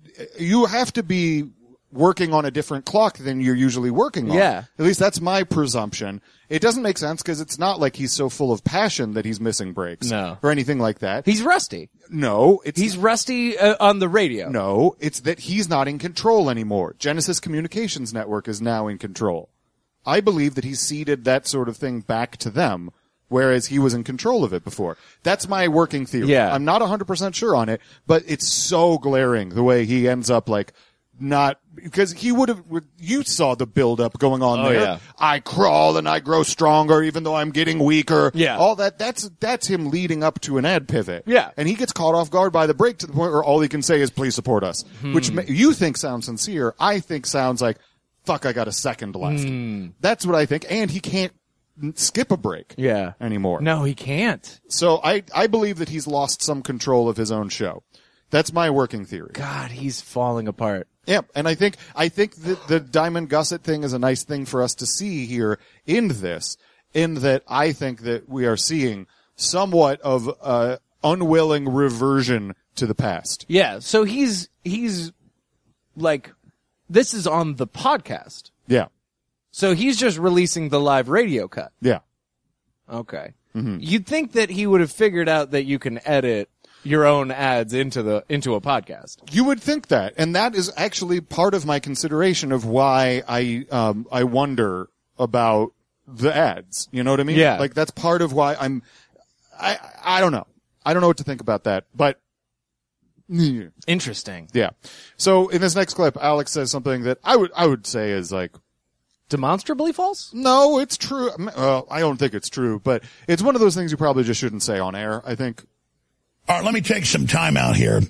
C: you have to be working on a different clock than you're usually working on.
D: Yeah.
C: At least that's my presumption. It doesn't make sense because it's not like he's so full of passion that he's missing breaks.
D: No.
C: Or anything like that.
D: He's rusty.
C: No, it's
D: He's rusty uh, on the radio.
C: no, it's that he's not in control anymore. Genesis Communications Network is now in control. I believe that he ceded that sort of thing back to them, whereas he was in control of it before. That's my working theory.
D: Yeah.
C: I'm not one hundred percent sure on it, but it's so glaring the way he ends up like not, because he would have, you saw the build-up going on
D: Oh,
C: there.
D: yeah.
C: I crawl and I grow stronger even though I'm getting weaker.
D: Yeah.
C: All that, that's, that's him leading up to an ad pivot.
D: Yeah.
C: And he gets caught off guard by the break to the point where all he can say is, please support us.
D: Hmm.
C: Which ma- you think sounds sincere. I think sounds like, fuck, I got a second left.
D: Hmm.
C: That's what I think. And he can't skip a break
D: Yeah.
C: anymore.
D: No, he can't.
C: So I, I believe that he's lost some control of his own show. That's my working theory.
D: God, he's falling apart.
C: Yeah, and I think I think that the Diamond Gusset thing is a nice thing for us to see here in this, in that I think that we are seeing somewhat of uh unwilling reversion to the past.
D: Yeah, so he's he's like this is on the podcast.
C: Yeah,
D: So he's just releasing the live radio cut.
C: yeah.
D: Okay. You'd think that he would have figured out that you can edit your own ads into the into a podcast.
C: You would think that, and that is actually part of my consideration of why I um I wonder about the ads. You know what I mean?
D: Yeah.
C: Like that's part of why I'm. I I don't know. I don't know what to think about that, but. Yeah.
D: Interesting.
C: Yeah. So in this next clip, Alex says something that I would I would say is like,
D: Demonstrably false?
C: no, it's true. Well, I don't think it's true, but it's one of those things you probably just shouldn't say on air, I think.
A: All right, let me take some time out here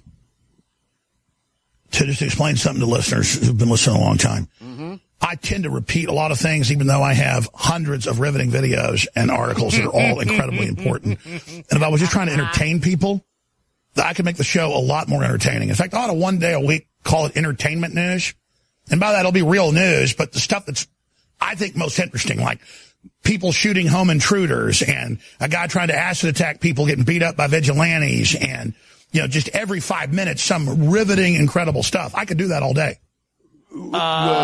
A: to just explain something to listeners who've been listening a long time. Mm-hmm. I tend to repeat a lot of things, even though I have hundreds of riveting videos and articles that are all incredibly important. And if I was just trying to entertain people, I could make the show a lot more entertaining. In fact, I ought to one day a week call it entertainment news. And by that, it'll be real news, but the stuff that's, I think, most interesting, like people shooting home intruders and a guy trying to acid attack people getting beat up by vigilantes and, you know, just every five minutes, some riveting, incredible stuff. I could do that all day.
D: Uh,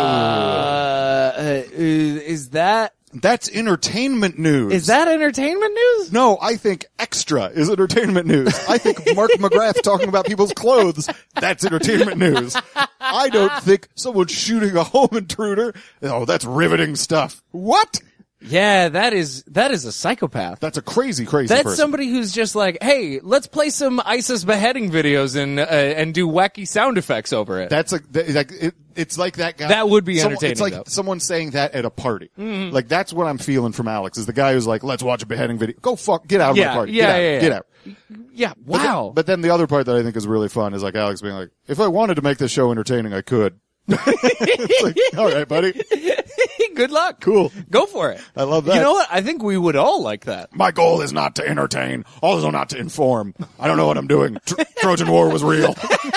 D: uh, is that
C: That's entertainment news.
D: is that entertainment news?
C: No, I think extra is entertainment news. I think Mark McGrath talking about people's clothes, that's entertainment news. I don't think someone shooting a home intruder, oh, that's riveting stuff. What?
D: Yeah, that is that is a psychopath.
C: That's a crazy, crazy
D: That's
C: person.
D: somebody who's just like, hey, let's play some ISIS beheading videos and uh, and do wacky sound effects over it.
C: That's a, that, like, it, it's like that guy.
D: That would be
C: someone-
D: entertaining,
C: It's like
D: though.
C: someone saying that at a party. Mm-hmm. Like, that's what I'm feeling from Alex, is the guy who's like, let's watch a beheading video. Go fuck, get out of
D: Yeah,
C: my party.
D: yeah,
C: get out,
D: yeah, yeah.
C: get out.
D: yeah,
C: But
D: wow.
C: then, but then the other part that I think is really fun is like Alex being like, if I wanted to make this show entertaining, I could. It's like, all right, buddy.
D: Good luck.
C: Cool.
D: Go for it.
C: I love that.
D: You know what? I think we would all like that.
C: My goal is not to entertain, also not to inform. I don't know what I'm doing. Tro- Trojan War was real.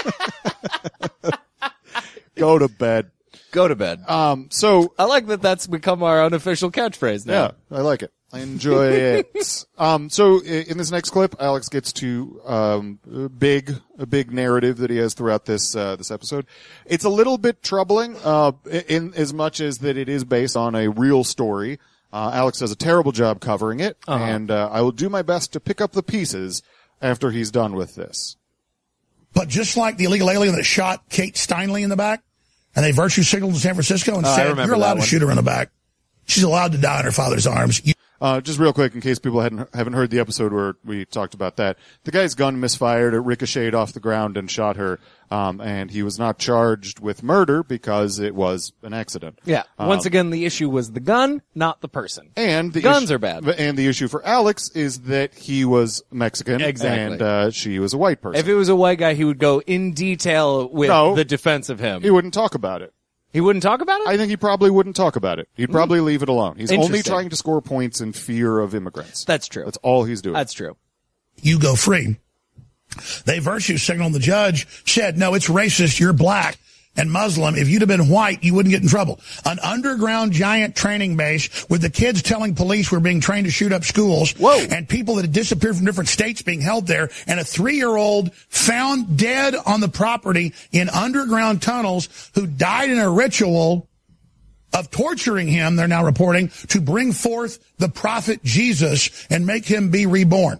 C: Go to bed.
D: Go to bed.
C: Um, so,
D: I like that that's become our unofficial catchphrase now.
C: yeah, I like it. I enjoy it. Um, so i- in this next clip, Alex gets to, um, a big, a big narrative that he has throughout this, uh, this episode. It's a little bit troubling, uh, in as much as that it is based on a real story. Uh, Alex does a terrible job covering it,
D: Uh-huh.
C: and, uh, I will do my best to pick up the pieces after he's done with this.
A: But just like the illegal alien that shot Kate Steinle in the back, and they virtue signaled in San Francisco and
D: Oh, I
A: said,
D: remember
A: you're allowed
D: that
A: to
D: one.
A: shoot her in the back. She's allowed to die in her father's arms. You-
C: Uh, just real quick, in case people hadn't, haven't heard the episode where we talked about that, the guy's gun misfired, it ricocheted off the ground and shot her, um, and he was not charged with murder because it was an accident.
D: Yeah.
C: Um,
D: Once again, the issue was the gun, not the person.
C: and the
D: guns
C: issue-
D: are bad.
C: And the issue for Alex is that he was Mexican,
D: Exactly.
C: and uh, she was a white person.
D: If it was a white guy, he would go in detail with
C: No.
D: the defense of him.
C: he wouldn't talk about it.
D: He wouldn't talk about it?
C: I think he probably wouldn't talk about it. He'd probably leave it alone. He's only
D: Interesting.
C: trying to score points in fear of immigrants.
D: That's true.
C: That's all he's doing.
D: That's true.
A: you go free. They virtue signaled. The judge said, no, it's racist. You're black and Muslim. If you'd have been white, you wouldn't get in trouble. An underground giant training base with the kids telling police we're being trained to shoot up schools.
C: Whoa.
A: And people that had disappeared from different states being held there. And a three-year-old found dead on the property in underground tunnels who died in a ritual of torturing him, they're now reporting, to bring forth the prophet Jesus and make him be reborn.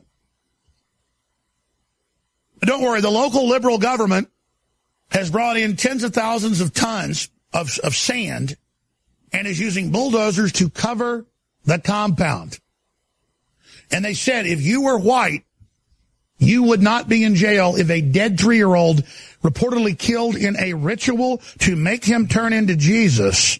A: But don't worry, the local liberal government has brought in tens of thousands of tons of, of sand and is using bulldozers to cover the compound. And they said if you were white, you would not be in jail if a dead three-year-old reportedly killed in a ritual to make him turn into Jesus.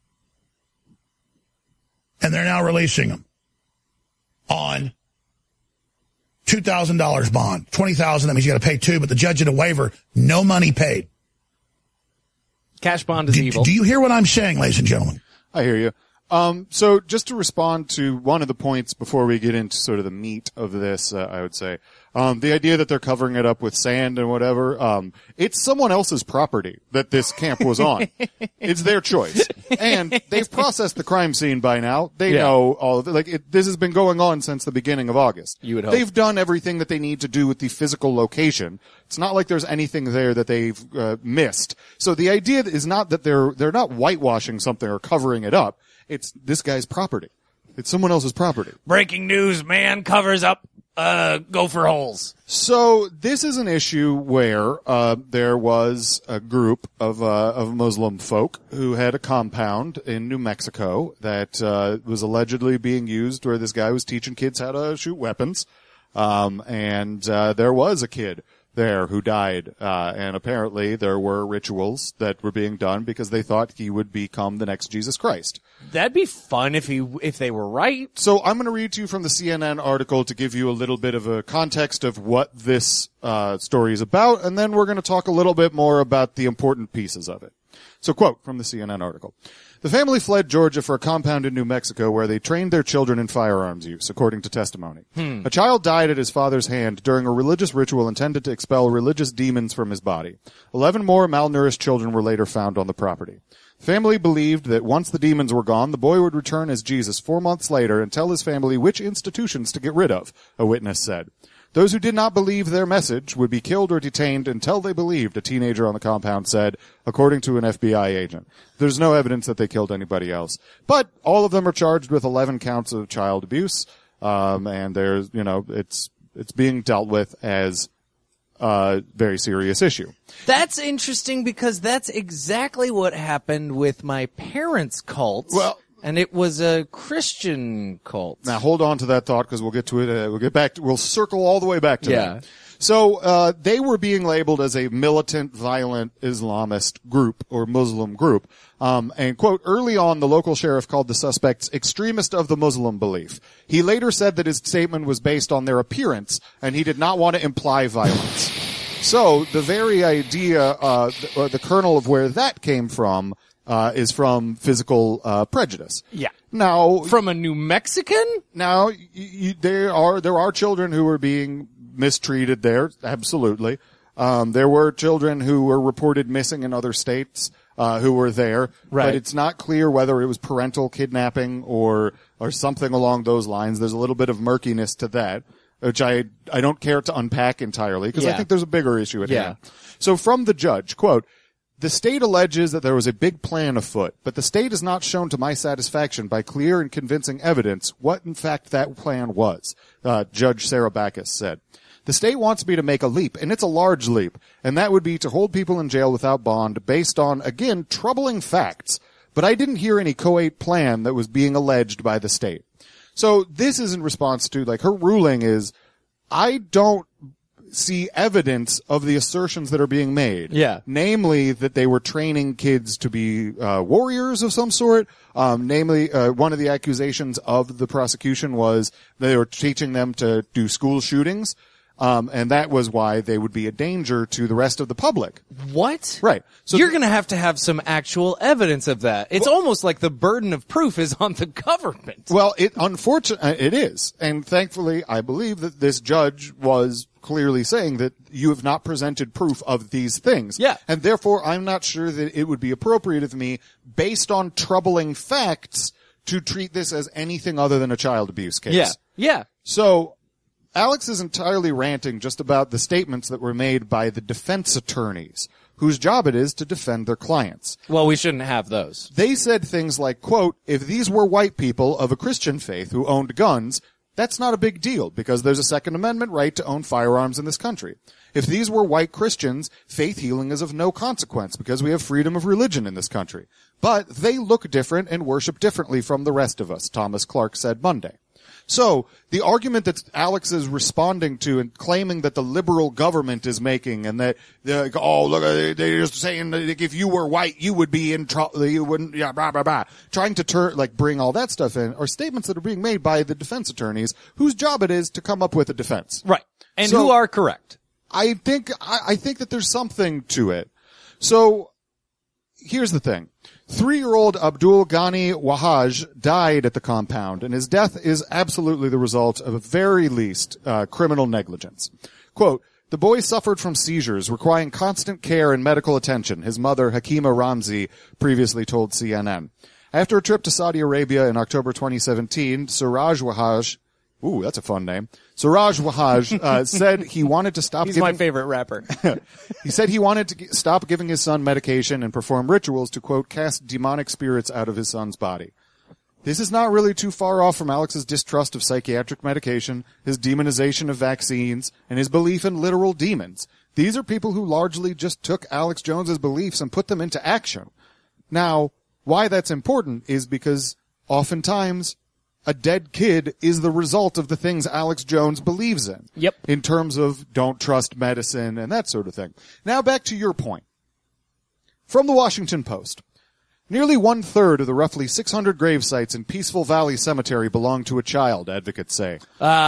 A: And they're now releasing him on two thousand dollars bond. twenty thousand dollars, that means you got to pay two, but the judge did a waiver, no money paid.
D: Cash bond is
A: Do,
D: evil.
A: do you hear what I'm saying, ladies and gentlemen?
C: I hear you. Um, so just to respond to one of the points before we get into sort of the meat of this, uh, I would say, um, the idea that they're covering it up with sand and whatever, um, it's someone else's property that this camp was on. It's their choice. And they've processed the crime scene by now. They
D: Yeah.
C: know all of it. Like, it, this has been going on since the beginning of August.
D: You would hope.
C: They've done everything that they need to do with the physical location. It's not like there's anything there that they've, uh, missed. So the idea is not that they're, they're not whitewashing something or covering it up. It's this guy's property. It's someone else's property.
D: Breaking news, man covers up, uh, gopher holes.
C: So this is an issue where, uh, there was a group of, uh, of Muslim folk who had a compound in New Mexico that, uh, was allegedly being used where this guy was teaching kids how to shoot weapons. Um, and, uh, there was a kid there who died, uh, and apparently there were rituals that were being done because they thought he would become the next Jesus Christ.
D: That'd be fun if he, if they were right.
C: So I'm going to read to you from the C N N article to give you a little bit of a context of what this, uh, story is about, and then we're going to talk a little bit more about the important pieces of it. So quote from the C N N article. The family fled Georgia for a compound in New Mexico where they trained their children in firearms use, according to testimony. Hmm. A child died at his father's hand during a religious ritual intended to expel religious demons from his body. Eleven more malnourished children were later found on the property. The family believed that once the demons were gone, the boy would return as Jesus four months later and tell his family which institutions to get rid of, a witness said. Those who did not believe their message would be killed or detained until they believed, a teenager on the compound said, according to an F B I agent. There's no evidence that they killed anybody else. But all of them are charged with eleven counts of child abuse, um, and there's, you know, it's, it's being dealt with as a very serious issue.
D: That's interesting because that's exactly what happened with my parents' cult.
C: Well,
D: and it was a Christian cult.
C: Now hold on to that thought because we'll get to it. Uh, we'll get back. To, we'll circle all the way back to
D: Yeah.
C: that. So uh, they were being labeled as a militant, violent Islamist group or Muslim group. Um, and quote, early on, the local sheriff called the suspects extremist of the Muslim belief. He later said that his statement was based on their appearance, and he did not want to imply violence. So the very idea, uh, the, uh, the kernel of where that came from, uh, is from physical uh, prejudice.
D: Yeah.
C: Now,
D: From a New Mexican?
C: now y- y- there are there are children who are being mistreated there. Absolutely, um, there were children who were reported missing in other states uh, who were there.
D: Right.
C: But it's not clear whether it was parental kidnapping or or something along those lines. There's a little bit of murkiness to that, which I I don't care to unpack entirely because I
D: Yeah.
C: think there's a bigger issue at
D: Yeah.
C: hand. So from the judge, quote. The state alleges that there was a big plan afoot, but the state has not shown to my satisfaction by clear and convincing evidence what in fact that plan was, uh, Judge Sarah Backus said. The state wants me to make a leap, and it's a large leap, and that would be to hold people in jail without bond based on, again, troubling facts. But I didn't hear any coate plan that was being alleged by the state. So this is in response to, like, her ruling is, I don't see evidence of the assertions that are being made.
D: Yeah.
C: Namely, that they were training kids to be uh, warriors of some sort. Um, namely, uh, one of the accusations of the prosecution was they were teaching them to do school shootings. Um, and that was why they would be a danger to the rest of the public.
D: What?
C: Right. So
D: You're
C: th-
D: going to have to have some actual evidence of that. It's almost like the burden of proof is on the government.
C: Well, it unfortunately it is, and thankfully, I believe that this judge was clearly saying that you have not presented proof of these things.
D: Yeah.
C: And therefore, I'm not sure that it would be appropriate of me, based on troubling facts, to treat this as anything other than a child abuse case.
D: Yeah. Yeah.
C: So, Alex is entirely ranting just about the statements that were made by the defense attorneys, whose job it is to defend their clients.
D: Well, we shouldn't have those.
C: They said things like, quote, if these were white people of a Christian faith who owned guns, that's not a big deal because there's a Second Amendment right to own firearms in this country. If these were white Christians, faith healing is of no consequence because we have freedom of religion in this country. But they look different and worship differently from the rest of us, Thomas Clark said Monday. So, the argument that Alex is responding to and claiming that the liberal government is making and that, they're like, oh, look, they're just saying that if you were white, you would be in trouble, you wouldn't, yeah, blah, blah, blah. Trying to turn, like, bring all that stuff in are statements that are being made by the defense attorneys whose job it is to come up with a defense.
D: Right. And
C: So-
D: who are correct.
C: I think, I, I think that there's something to it. So, here's the thing. Three-year-old Abdul Ghani Wahaj died at the compound, and his death is absolutely the result of, at very least, uh, criminal negligence. Quote, the boy suffered from seizures requiring constant care and medical attention, his mother, Hakima Ramzi, previously told C N N. After a trip to Saudi Arabia in October twenty seventeen, Suraj Wahaj, ooh, that's a fun name, Suraj Wahaj uh, said he wanted to stop
D: He's
C: giving...
D: my favorite rapper.
C: He said he wanted to g- stop giving his son medication and perform rituals to, quote, cast demonic spirits out of his son's body. This is not really too far off from Alex's distrust of psychiatric medication, his demonization of vaccines, and his belief in literal demons. These are people who largely just took Alex Jones's beliefs and put them into action. Now, why that's important is because oftentimes a dead kid is the result of the things Alex Jones believes in.
D: Yep.
C: In terms of don't trust medicine and that sort of thing. Now back to your point. From the Washington Post. Nearly one-third of the roughly six hundred grave sites in Peaceful Valley Cemetery belong to a child, advocates say.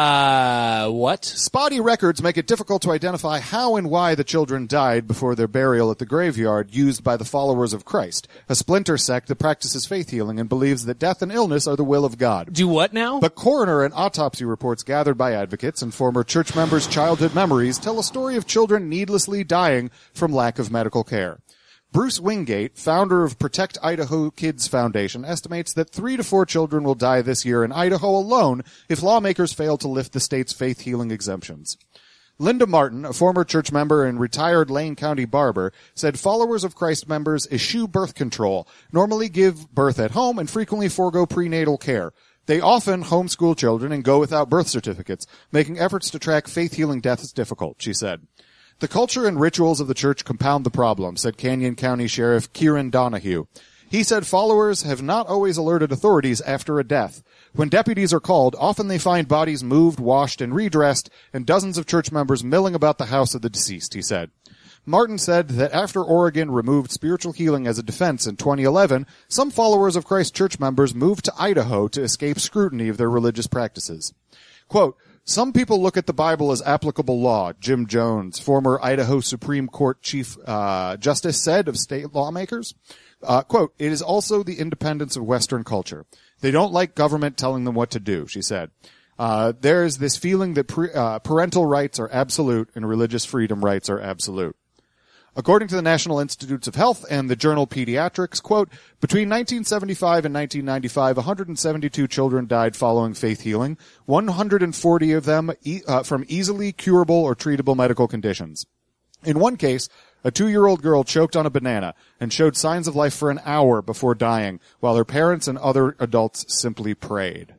D: Uh, what?
C: Spotty records make it difficult to identify how and why the children died before their burial at the graveyard used by the Followers of Christ, a splinter sect that practices faith healing and believes that death and illness are the will of God.
D: Do what now?
C: But coroner and autopsy reports gathered by advocates and former church members' childhood memories tell a story of children needlessly dying from lack of medical care. Bruce Wingate, founder of Protect Idaho Kids Foundation, estimates that three to four children will die this year in Idaho alone if lawmakers fail to lift the state's faith healing exemptions. Linda Martin, a former church member and retired Lane County barber, said Followers of Christ members eschew birth control, normally give birth at home, and frequently forego prenatal care. They often homeschool children and go without birth certificates, making efforts to track faith healing deaths difficult, she said. The culture and rituals of the church compound the problem, said Canyon County Sheriff Kieran Donahue. He said followers have not always alerted authorities after a death. When deputies are called, often they find bodies moved, washed, and redressed, and dozens of church members milling about the house of the deceased, he said. Martin said that after Oregon removed spiritual healing as a defense in twenty eleven, some Followers of Christ church members moved to Idaho to escape scrutiny of their religious practices. Quote, some people look at the Bible as applicable law, Jim Jones, former Idaho Supreme Court Chief uh, Justice, said of state lawmakers. Uh, quote, it is also the independence of Western culture. They don't like government telling them what to do, she said. Uh, there is this feeling that pre- uh, parental rights are absolute and religious freedom rights are absolute. According to the National Institutes of Health and the journal Pediatrics, quote, between nineteen seventy-five and nineteen ninety-five, one hundred seventy-two children died following faith healing, one hundred forty of them e- uh, from easily curable or treatable medical conditions. In one case, a two-year-old girl choked on a banana and showed signs of life for an hour before dying, while her parents and other adults simply prayed.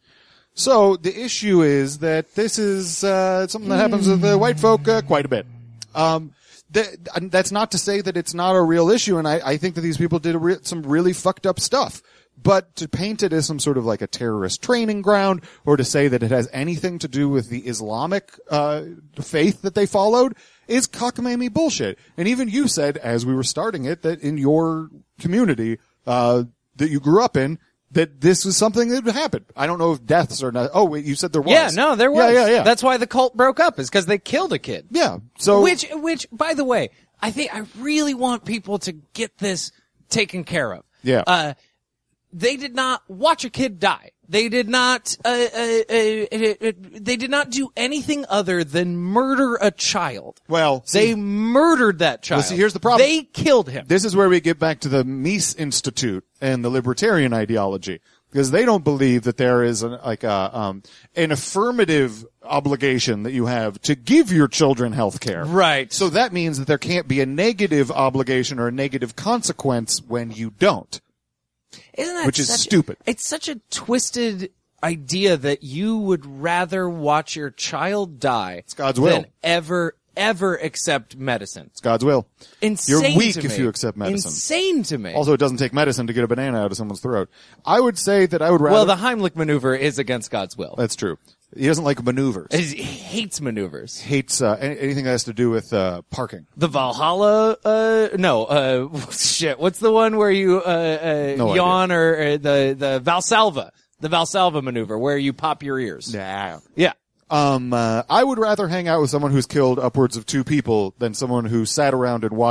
C: So the issue is that this is uh, something that happens with the white folk uh, quite a bit. Um, th- that's not to say that it's not a real issue, and I, I think that these people did a re- some really fucked up stuff. But to paint it as some sort of like a terrorist training ground, or to say that it has anything to do with the Islamic uh faith that they followed, is cockamamie bullshit. And even you said, as we were starting it, that in your community uh that you grew up in, that this was something that would happen. I don't know if deaths or not. Oh, wait, you said there was.
D: Yeah, no, there was.
C: Yeah, yeah, yeah.
D: That's why the cult broke up, is because they killed a kid.
C: Yeah. So
D: Which, which, by the way, I think I really want people to get this taken care of.
C: Yeah.
D: Uh, they did not watch a kid die. They did not, uh, uh, uh, uh, uh, they did not do anything other than murder a child.
C: Well,
D: They
C: see,
D: murdered that child.
C: Well, see, here's the problem.
D: They killed him.
C: this is where we get back to the Mises Institute and the libertarian ideology, because they don't believe that there is an, like a, um, an affirmative obligation that you have to give your children health care.
D: Right.
C: So that means that there can't be a negative obligation or a negative consequence when you don't.
D: Isn't that
C: Which is
D: such-
C: stupid.
D: It's such a twisted idea that you would rather watch your child die
C: It's God's will.
D: than ever, ever accept medicine.
C: It's God's will.
D: Insane
C: You're weak
D: to
C: if
D: me.
C: you accept medicine.
D: Insane to me.
C: Also, it doesn't take medicine to get a banana out of someone's throat. I would say that I would rather...
D: well, the Heimlich maneuver is against God's will.
C: That's true. He doesn't like maneuvers.
D: He hates maneuvers.
C: Hates uh, any, anything that has to do with uh, parking.
D: The Valhalla, uh, no, uh, shit, what's the one where you, uh, uh,
C: No
D: yawn or, or the, the Valsalva, the Valsalva maneuver where you pop your ears.
C: Nah.
D: Yeah.
C: Um, uh, I would rather hang out with someone who's killed upwards of two people than someone who sat around and watched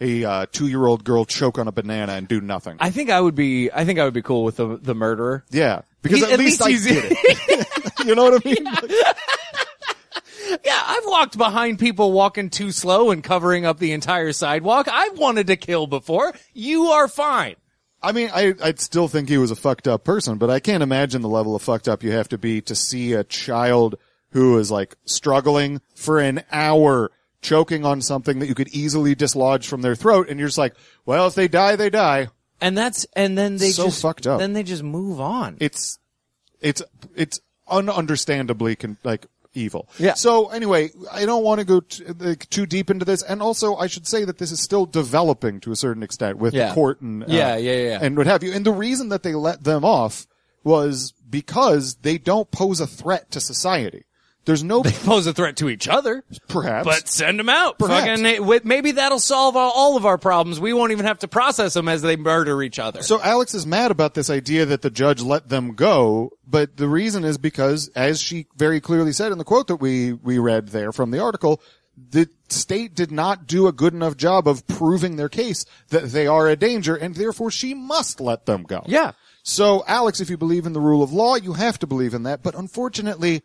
C: a uh, two-year-old girl choke on a banana and do nothing.
D: I think I would be. I think I would be cool with the the murderer.
C: Yeah, because
D: He-
C: at,
D: at
C: least,
D: least
C: I
D: he's-
C: did it. You know what I mean?
D: Yeah, I've walked behind people walking too slow and covering up the entire sidewalk. I've wanted to kill before. You are fine.
C: I mean, I, I'd still think he was a fucked up person, but I can't imagine the level of fucked up you have to be to see a child who is like struggling for an hour, choking on something that you could easily dislodge from their throat, and you're just like, well, if they die, they die.
D: And that's and then they
C: So
D: just
C: fucked up.
D: Then they just move on.
C: It's, it's, it's ununderstandably con- like evil.
D: Yeah.
C: So anyway, I don't want to go t- like, too deep into this, and also I should say that this is still developing to a certain extent with
D: Yeah.
C: the court and uh,
D: Yeah, yeah, yeah.
C: and what have you. And the reason that they let them off was because they don't pose a threat to society. There's no
D: Pose a threat to each other.
C: perhaps,
D: But send them out.
C: Perhaps.
D: Fucking, with- maybe that'll solve all, all of our problems. We won't even have to process them as they murder each other.
C: So Alex is mad about this idea that the judge let them go, but the reason is because, as she very clearly said in the quote that we, we read there from the article, the state did not do a good enough job of proving their case that they are a danger, and therefore she must let them go.
D: Yeah.
C: So, Alex, if you believe in the rule of law, you have to believe in that, but unfortunately,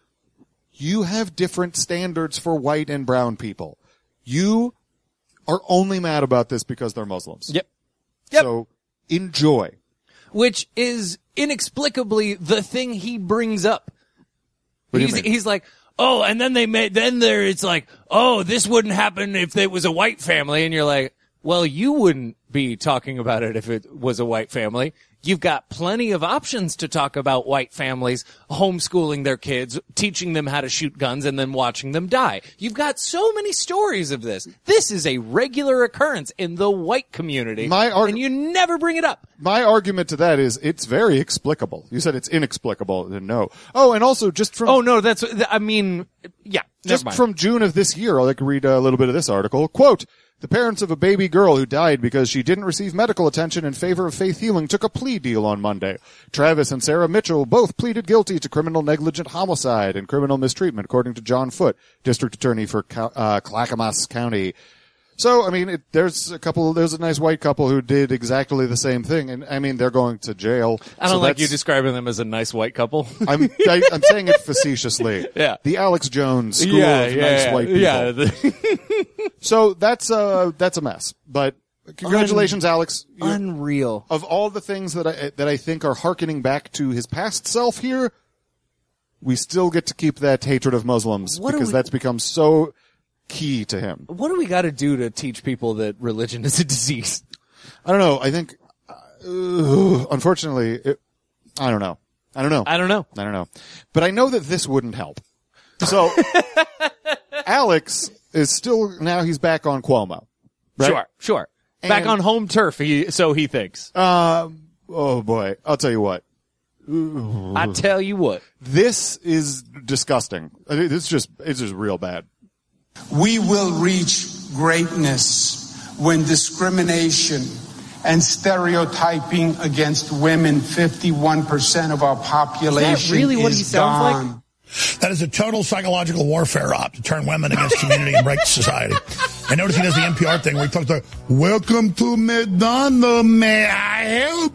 C: you have different standards for white and brown people. You are only mad about this because they're Muslims.
D: Yep. Yep.
C: So, enjoy.
D: Which is inexplicably the thing he brings up.
C: What do you
D: he's,
C: mean?
D: he's like, oh, and then they made, then there, it's like, oh, this wouldn't happen if it was a white family. And you're like, well, you wouldn't be talking about it if it was a white family. You've got plenty of options to talk about white families homeschooling their kids, teaching them how to shoot guns, and then watching them die. You've got so many stories of this. This is a regular occurrence in the white community,
C: My arg-
D: and you never bring it up.
C: My argument to that is it's very explicable. You said it's inexplicable. Then no. Oh, and also just from
D: Oh, no, that's, I mean, yeah,
C: just
D: never mind.
C: from June of this year, I'd like to read a little bit of this article. Quote, the parents of a baby girl who died because she didn't receive medical attention in favor of Faith Healing took a plea deal on Monday. Travis and Sarah Mitchell both pleaded guilty to criminal negligent homicide and criminal mistreatment, according to John Foote, district attorney for uh, Clackamas County. So, I mean, it, there's a couple, there's a nice white couple who did exactly the same thing, and I mean, they're going to jail.
D: I don't
C: so
D: like you
C: that's-
D: describing them as a nice white couple.
C: I'm, I, I'm saying it facetiously.
D: Yeah.
C: The Alex Jones School
D: yeah,
C: of
D: yeah,
C: Nice
D: yeah,
C: White People.
D: yeah. The-
C: So that's uh that's a mess. But congratulations, Alex. You-
D: Unreal.
C: of all the things that I that I think are hearkening back to his past self here, we still get to keep that hatred of Muslims
D: What do
C: because
D: we-
C: that's become so key to him.
D: What do we got to do to teach people that religion is a disease?
C: I don't know. I think, uh, unfortunately, it, I don't know. I don't know.
D: I don't know.
C: I don't know. But I know that this wouldn't help. So, Alex is still, now he's back on Cuomo. Right?
D: Sure, sure. Back
C: And-
D: on home turf, he, so he thinks.
C: Um, oh boy. I'll tell you what.
D: I tell you what.
C: This is disgusting. I mean, It's just, it's just real bad.
H: We will reach greatness when discrimination and stereotyping against women, fifty-one percent of our population,
D: really what he
H: is
D: sounds like?
H: gone.
A: That is a total psychological warfare op to turn women against community and break society. And notice he does the N P R thing where he talks like, welcome to Madonna, may I help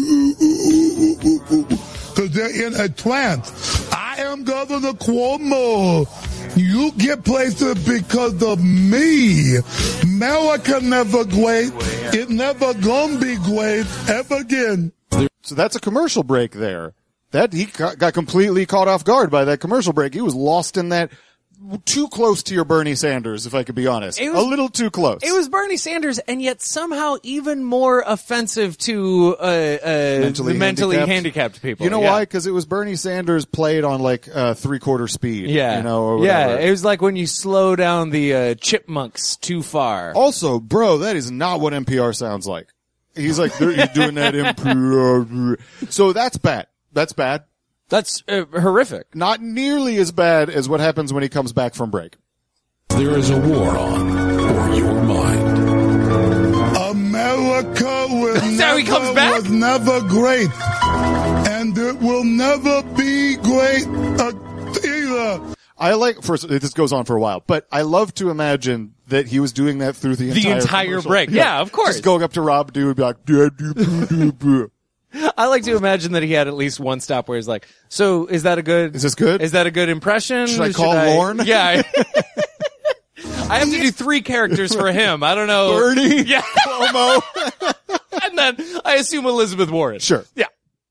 A: you? Because they're in a trance. I am Governor Cuomo. You get places because of me. America never great. It never gonna be great ever again.
C: So that's a commercial break there. That he got got completely caught off guard by that commercial break. He was lost in that, too close to your Bernie Sanders, if I could be honest.
D: It was-
C: a little too close.
D: It was Bernie Sanders, and yet somehow even more offensive to uh, uh,
C: Mentally
D: the mentally
C: handicapped.
D: handicapped people.
C: You know
D: yeah.
C: why? Because it was Bernie Sanders played on like uh, three quarter speed.
D: Yeah,
C: You know, or
D: yeah.
C: whatever.
D: It was like when you slow down the uh, chipmunks too far.
C: Also, bro, that is not what N P R sounds like. He's like, "They're- you're doing that N P R. So that's bad. That's bad.
D: That's uh, horrific.
C: Not nearly as bad as what happens when he comes back from break.
G: There is a war on for your mind.
A: America will
D: how he
A: never,
D: comes back?
A: was never great. And it will never be great uh, either.
C: I like, first, this goes on for a while, but I love to imagine that he was doing that through the,
D: The
C: entire,
D: entire
C: commercial.
D: break. Yeah, of course.
C: Just going up to Rob Dew and be like, "Dad, do, do, do, do."
D: I like to imagine that he had at least one stop where he's like, so is that a good,
C: Is this good?
D: Is that a good impression?
C: Should I call Lorne?
D: Yeah. I, I have to do three characters for him. I don't know.
C: Bernie?
D: Yeah.
C: Cuomo?
D: And then I assume Elizabeth Warren.
C: Sure.
D: Yeah.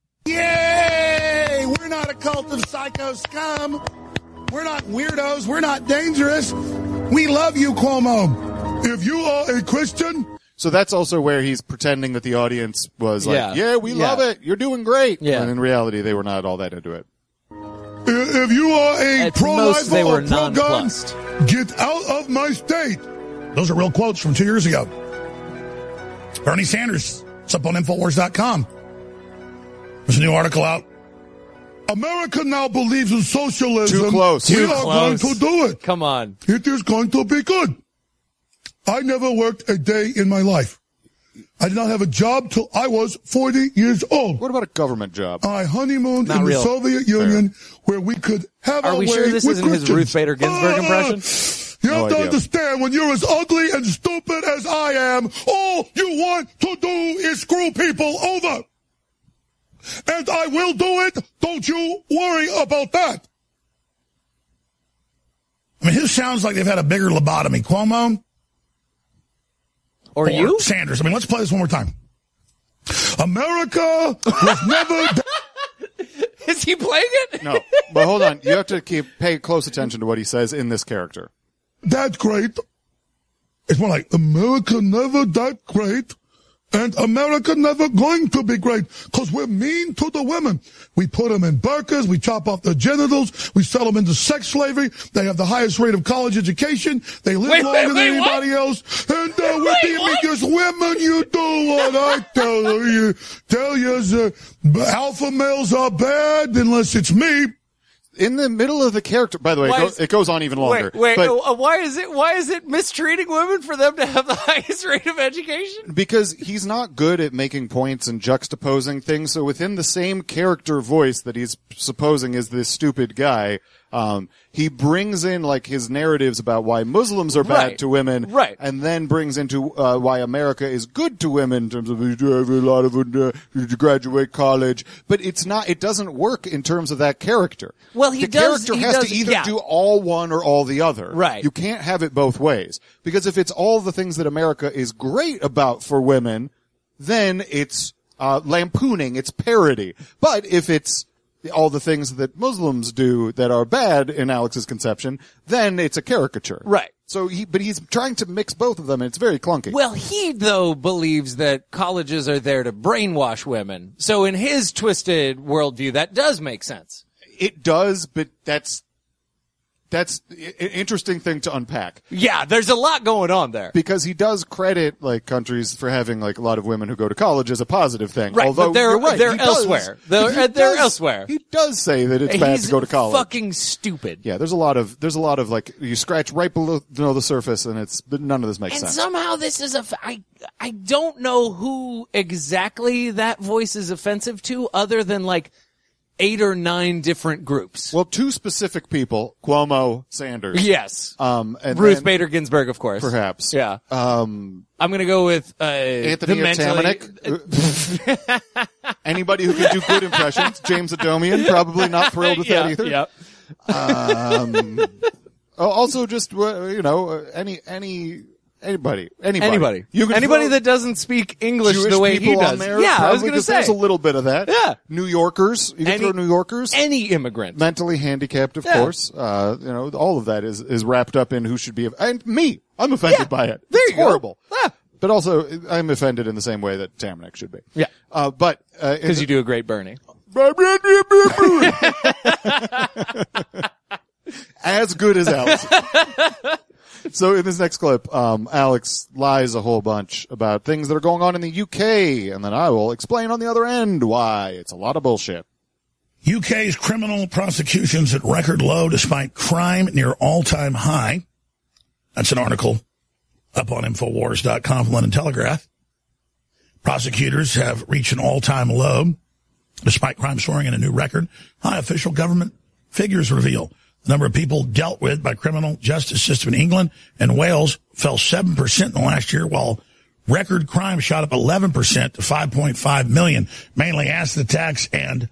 A: Yay! We're not a cult of psycho scum. We're not weirdos. We're not dangerous. We love you, Cuomo. If you are a Christian...
C: So that's also where he's pretending that the audience was like,
D: Yeah.
C: yeah, we
D: Yeah.
C: love it. You're doing great.
D: Yeah.
C: And in reality, they were not all that into it.
A: If you are a
D: At most, they
A: pro-life
D: were
A: or pro-gun,
D: nonplussed.
A: get out of my state. Those are real quotes from two years ago. Bernie Sanders. It's up on Infowars dot com. There's a new article out. America now believes in socialism.
C: Too close.
A: We
C: Too
A: are
D: close.
A: going to do it.
D: Come on.
A: It is going to be good. I never worked a day in my life. I did not have a job till I was forty years old.
C: What about a government job?
A: I honeymooned
D: Not
A: in
D: real.
A: the Soviet Union where we could have
D: Are
A: our
D: we
A: way
D: sure this
A: with
D: isn't his
A: Christians.
D: Ruth Bader Ginsburg
A: Ah,
D: impression?
A: You
C: No
A: have to
C: idea.
A: understand, when you're as ugly and stupid as I am, all you want to do is screw people over. And I will do it. Don't you worry about that. I mean, who sounds like they've had a bigger lobotomy? Cuomo?
D: Or
A: Or
D: you?
A: Sanders. I mean, let's play this one more time. America was never...
D: Is he playing it?
C: No. But hold on. You have to keep pay close attention to what he says in this character.
A: that great. It's more like America never that great, and America never going to be great, because we're mean to the women. We put them in burqas, we chop off their genitals, we sell them into sex slavery. They have the highest rate of college education. They live
D: Wait,
A: longer
D: wait,
A: than
D: wait,
A: anybody else. And uh, we're
D: Wait,
A: being
D: what?
A: because women, you do what I tell you. Tell you, uh, alpha males are bad unless it's me.
C: In the middle of the character, by the way, it,
D: Why
C: go,
D: is-
C: it goes on even longer.
D: Wait, wait.
C: But
D: uh, why is it? Why is it mistreating women for them to have the highest rate of education?
C: because he's not good at making points and juxtaposing things, so within the same character voice that he's supposing is this stupid guy, um, he brings in like his narratives about why Muslims are bad
D: Right.
C: to women,
D: Right.
C: and then brings into uh, why America is good to women in terms of you have a lot of uh, you graduate college, but it's not. It doesn't work in terms of that character.
D: Well, he
C: the
D: does-
C: character
D: he
C: has
D: does-
C: to either
D: yeah.
C: do all one or all the other.
D: Right.
C: You can't have it both ways, because if it's all the things that America is great about for women, then it's uh, lampooning, it's parody. But if it's all the things that Muslims do that are bad in Alex's conception, then it's a caricature.
D: Right.
C: So he, but he's trying to mix both of them, and it's very clunky.
D: Well, he though believes that colleges are there to brainwash women. So in his twisted worldview, that does make sense.
C: It does, but that's that's i- an interesting thing to unpack.
D: Yeah, there's a lot going on there.
C: Because he does credit like countries for having like a lot of women who go to college as a positive thing.
D: Right,
C: Although
D: but they're-
C: you're right,
D: they're
C: he does-
D: elsewhere. They're-
C: he
D: they're
C: does-
D: elsewhere.
C: He does say that it's bad
D: He's
C: to go to college.
D: fucking stupid.
C: Yeah, there's a lot of there's a lot of like you scratch right below, below the surface, and it's but none of this makes
D: And
C: sense.
D: somehow this is a. F- I I don't know who exactly that voice is offensive to, other than like eight or nine different groups.
C: Well, two specific people: Cuomo, Sanders.
D: Yes.
C: Um, and
D: Ruth
C: then
D: Bader Ginsburg, of course.
C: perhaps.
D: Yeah.
C: Um,
D: I'm gonna go with uh,
C: Anthony
D: the mentally.
C: Tamanic. Anybody who can do good impressions. James Adomian, probably not thrilled with
D: yeah,
C: that either.
D: Yeah.
C: Um, oh, also, just uh, you know, uh, any any anybody, anybody,
D: Anybody.
C: You can
D: Anybody
C: throw
D: that doesn't speak English
C: Jewish
D: the way he
C: people
D: does.
C: on there,
D: yeah, I was
C: probably,
D: gonna
C: 'cause
D: say.
C: there's a little bit of that.
D: Yeah.
C: New Yorkers, you can
D: Any-
C: throw New Yorkers,
D: Any immigrant.
C: mentally handicapped, of
D: Yeah.
C: course. Uh, you know, all of that is is wrapped up in who should be, and me. I'm offended
D: Yeah.
C: by it.
D: There
C: it's
D: you go.
C: horrible.
D: Yeah.
C: But also, I'm offended in the same way that Tamanic should be.
D: Yeah.
C: Uh, but uh, in
D: Because
C: the-
D: you do a great Bernie.
C: as good as Alex. So in this next clip, um, Alex lies a whole bunch about things that are going on in the U K, and then I will explain on the other end why it's a lot of bullshit.
A: U K's criminal prosecutions at record low despite crime near all-time high. That's an article up on Infowars dot com from London Telegraph. Prosecutors have reached an all-time low despite crime soaring in a new record. High official government figures reveal number of people dealt with by criminal justice system in England and Wales fell seven percent in the last year, while record crime shot up eleven percent to five point five million, mainly acid attacks and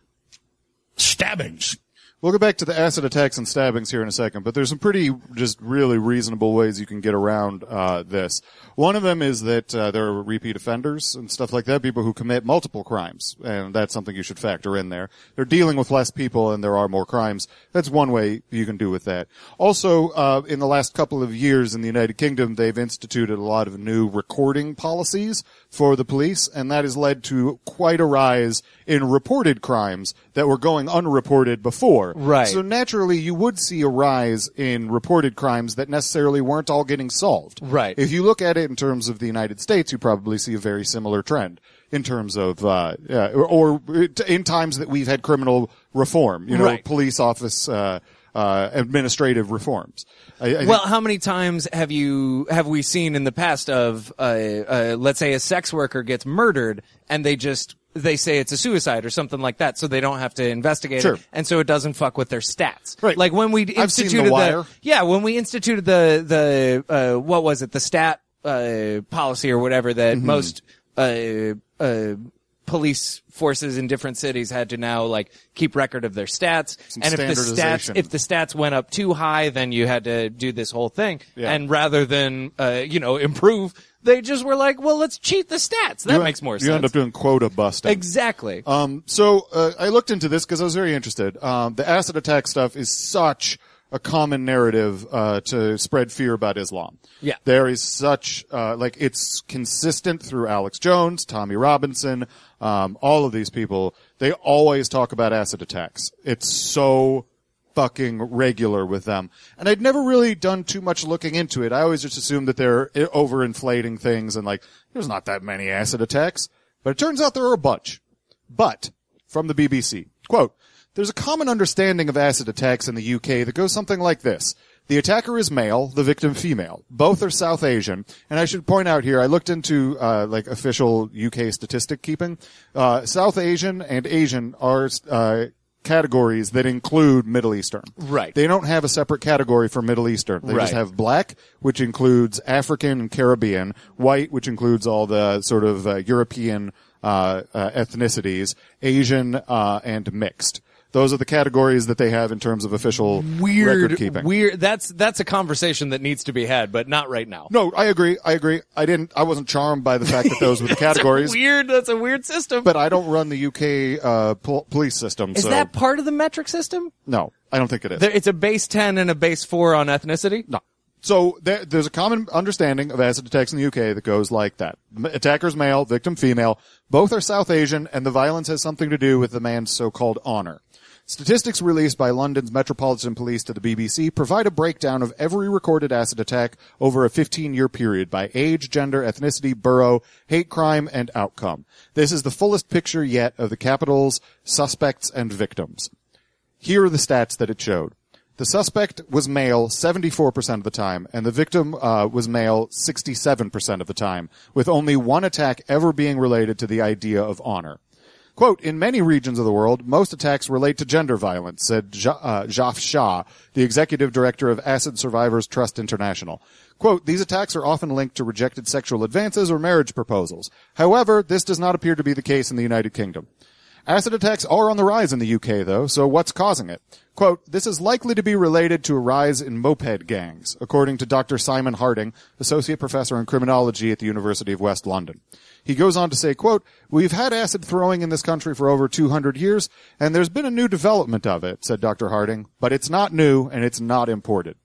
A: stabbings.
C: We'll get back to the acid attacks and stabbings here in a second, but there's some pretty, just really reasonable ways you can get around uh this. One of them is that uh, there are repeat offenders and stuff like that, people who commit multiple crimes, and that's something you should factor in there. They're dealing with less people and there are more crimes. That's one way you can do with that. Also, uh in the last couple of years in the United Kingdom, they've instituted a lot of new recording policies for the police, and that has led to quite a rise in reported crimes that were going unreported before.
D: Right.
C: So naturally, you would see a rise in reported crimes that necessarily weren't all getting solved.
D: Right.
C: If you look at it in terms of the United States, you probably see a very similar trend in terms of, uh, yeah, or, or in times that we've had criminal reform, you know,
D: Right.
C: police office, uh, uh, administrative reforms. I, I
D: Well,
C: think,
D: how many times have you have we seen in the past of uh, uh let's say a sex worker gets murdered and they just they say it's a suicide or something like that, so they don't have to investigate
C: Sure.
D: it, and so it doesn't fuck with their stats.
C: Right.
D: Like when we
C: I've seen The
D: instituted
C: Wire.
D: yeah, when we instituted the the uh what was it, the stat uh policy or whatever that
C: Mm-hmm.
D: most uh uh police forces in different cities had to now like keep record of their stats.
C: Some
D: And if the stats
C: standardization.
D: if the stats went up too high, then you had to do this whole thing.
C: Yeah.
D: And rather than uh you know improve, they just were like, well, let's cheat the stats. That
C: you,
D: makes more
C: you
D: sense.
C: end up doing quota busting.
D: Exactly.
C: Um, so uh, I looked into this because I was very interested. Um, the acid attack stuff is such a common narrative uh, to spread fear about Islam.
D: Yeah.
C: There is such uh, like it's consistent through Alex Jones, Tommy Robinson, um, all of these people. They always talk about acid attacks. It's so fucking regular with them. And I'd never really done too much looking into it. I always just assumed that they're overinflating things and like there's not that many acid attacks. But it turns out there are a bunch. But, from the B B C, quote, there's a common understanding of acid attacks in the U K that goes something like this. The attacker is male, the victim female. Both are South Asian. And I should point out here, I looked into, uh, like official U K statistic keeping. Uh, South Asian and Asian are, uh, categories that include Middle Eastern.
D: Right.
C: They don't have a separate category for Middle Eastern. They just
D: Right.
C: have black, which includes African and Caribbean, white, which includes all the sort of uh, European uh, uh ethnicities, Asian uh and mixed. Those are the categories that they have in terms of official record
D: Weird,
C: keeping.
D: weird. That's that's a conversation that needs to be had, but not right now.
C: No, I agree. I agree. I didn't. I wasn't charmed by the fact that those were the categories.
D: Weird. That's a weird system.
C: But I don't run the U K uh pol- police system.
D: is
C: so
D: that part of the metric system?
C: no, I don't think it is.
D: There, it's a base ten and a base four on ethnicity.
C: No. So there, there's a common understanding of acid attacks in the U K that goes like that. M- Attacker's male, victim female. Both are South Asian, and the violence has something to do with the man's so-called honor. Statistics released by London's Metropolitan Police to the B B C provide a breakdown of every recorded acid attack over a fifteen-year period by age, gender, ethnicity, borough, hate crime, and outcome. This is the fullest picture yet of the capital's suspects and victims. Here are the stats that it showed. The suspect was male seventy-four percent of the time, and the victim uh, was male sixty-seven percent of the time, with only one attack ever being related to the idea of honor. Quote, in many regions of the world, most attacks relate to gender violence, said ja- uh, Jaf Shah, the executive director of Acid Survivors Trust International. Quote, these attacks are often linked to rejected sexual advances or marriage proposals. However, this does not appear to be the case in the United Kingdom. Acid attacks are on the rise in the U K, though, so what's causing it? Quote, this is likely to be related to a rise in moped gangs, according to Doctor Simon Harding, associate professor in criminology at the University of West London. He goes on to say, quote, we've had acid throwing in this country for over two hundred years, and there's been a new development of it, said Doctor Harding, but it's not new and it's not imported.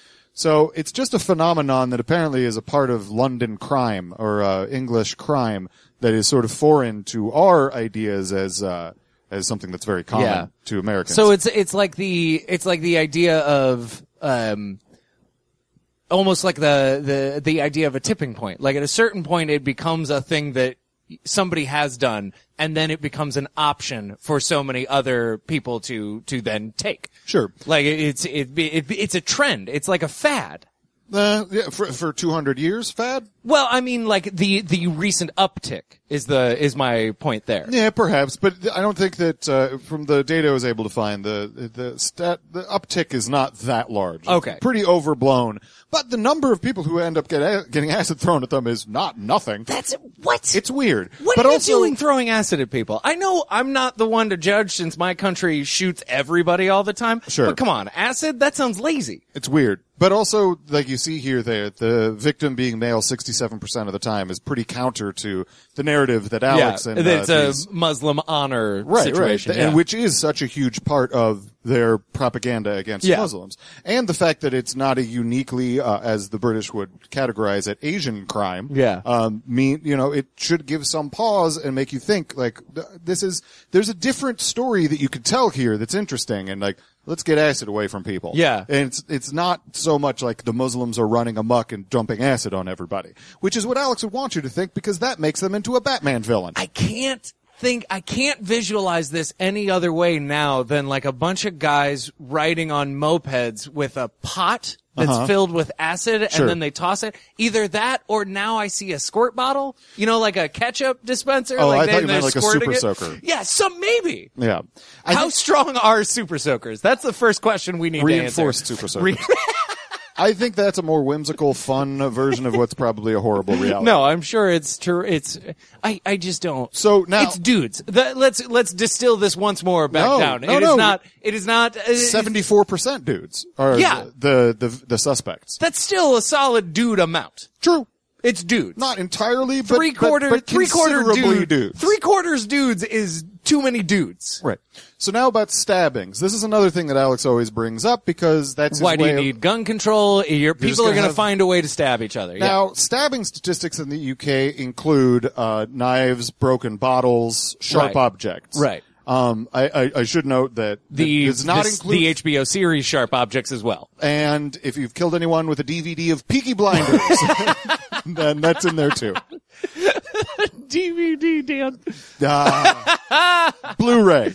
C: So it's just a phenomenon that apparently is a part of London crime or uh, English crime that is sort of foreign to our ideas as uh, as something that's very common
D: Yeah.
C: to Americans.
D: So it's it's like the it's like the idea of um almost like the the the idea of a tipping point. Like at a certain point it becomes a thing that somebody has done, and then it becomes an option for so many other people to to then take.
C: Sure.
D: Like it, it's it, it it's a trend. It's like a fad.
C: Uh, yeah, for, for two hundred years, fad?
D: Well, I mean, like the the recent uptick is the is my point there.
C: Yeah, perhaps, but I don't think that uh, from the data I was able to find, the the stat the uptick is not that large. It's
D: Okay.
C: pretty overblown. But the number of people who end up get, getting acid thrown at them is not nothing.
D: That's what.
C: It's weird.
D: What
C: but
D: are you
C: also,
D: doing throwing acid at people? I know I'm not the one to judge since my country shoots everybody all the time.
C: Sure.
D: But come on, acid? That sounds lazy.
C: It's weird. But also, like you see here, there, the victim being male sixty-seven percent of the time is pretty counter to the narrative that Alex
D: yeah,
C: and uh,
D: it's a
C: these-
D: Muslim honor
C: right,
D: situation.
C: right,
D: yeah.
C: and which is such a huge part of their propaganda against
D: Yeah.
C: Muslims, and the fact that it's not a uniquely, uh, as the British would categorize it, Asian crime.
D: Yeah.
C: um, mean you know it should give some pause and make you think like th- this is there's a different story that you could tell here that's interesting and like. Let's get acid away from people.
D: Yeah.
C: And it's, it's not so much like the Muslims are running amok and dumping acid on everybody, which is what Alex would want you to think because that makes them into a Batman villain.
D: I can't think, I can't visualize this any other way now than like a bunch of guys riding on mopeds with a pot that's
C: Uh-huh.
D: filled with acid and
C: Sure.
D: then they toss it. Either that or now I see a squirt bottle, you know, like a ketchup dispenser.
C: Oh,
D: like
C: I
D: they,
C: thought you
D: they're
C: meant like a
D: squirting
C: super
D: it.
C: soaker.
D: Yeah, some maybe.
C: Yeah. I
D: How
C: think
D: strong are super soakers? That's the first question we need
C: reinforced
D: to answer.
C: super soakers. I think that's a more whimsical, fun version of what's probably a horrible reality.
D: No, I'm sure it's true. It's I, I just don't.
C: So now-
D: it's dudes. The, let's let's distill this once more back
C: No,
D: down.
C: no,
D: It is
C: no.
D: not. It is not. Uh,
C: seventy-four percent dudes are
D: Yeah.
C: the, the, the, the suspects.
D: That's still a solid dude amount.
C: True.
D: It's dudes.
C: Not entirely, but,
D: three quarter,
C: but, but
D: three quarter
C: considerably
D: dude,
C: dudes.
D: Three quarters dudes is too many dudes.
C: Right. So now about stabbings. This is another thing that Alex always brings up because that's his
D: Why do
C: way
D: you
C: of-
D: need gun control? Your
C: just
D: people are
C: gonna
D: going to
C: have-
D: find a way to stab each other.
C: Now, stabbing statistics in the U K include uh, knives, broken bottles, sharp
D: Right.
C: objects.
D: Right.
C: Um, I, I, I should note that
D: the
C: it does not
D: this-
C: include
D: the H B O series Sharp Objects as well.
C: and if you've killed anyone with a D V D of Peaky Blinders, then that's in there too.
D: D V D, Dan.
C: Uh, Blu-ray.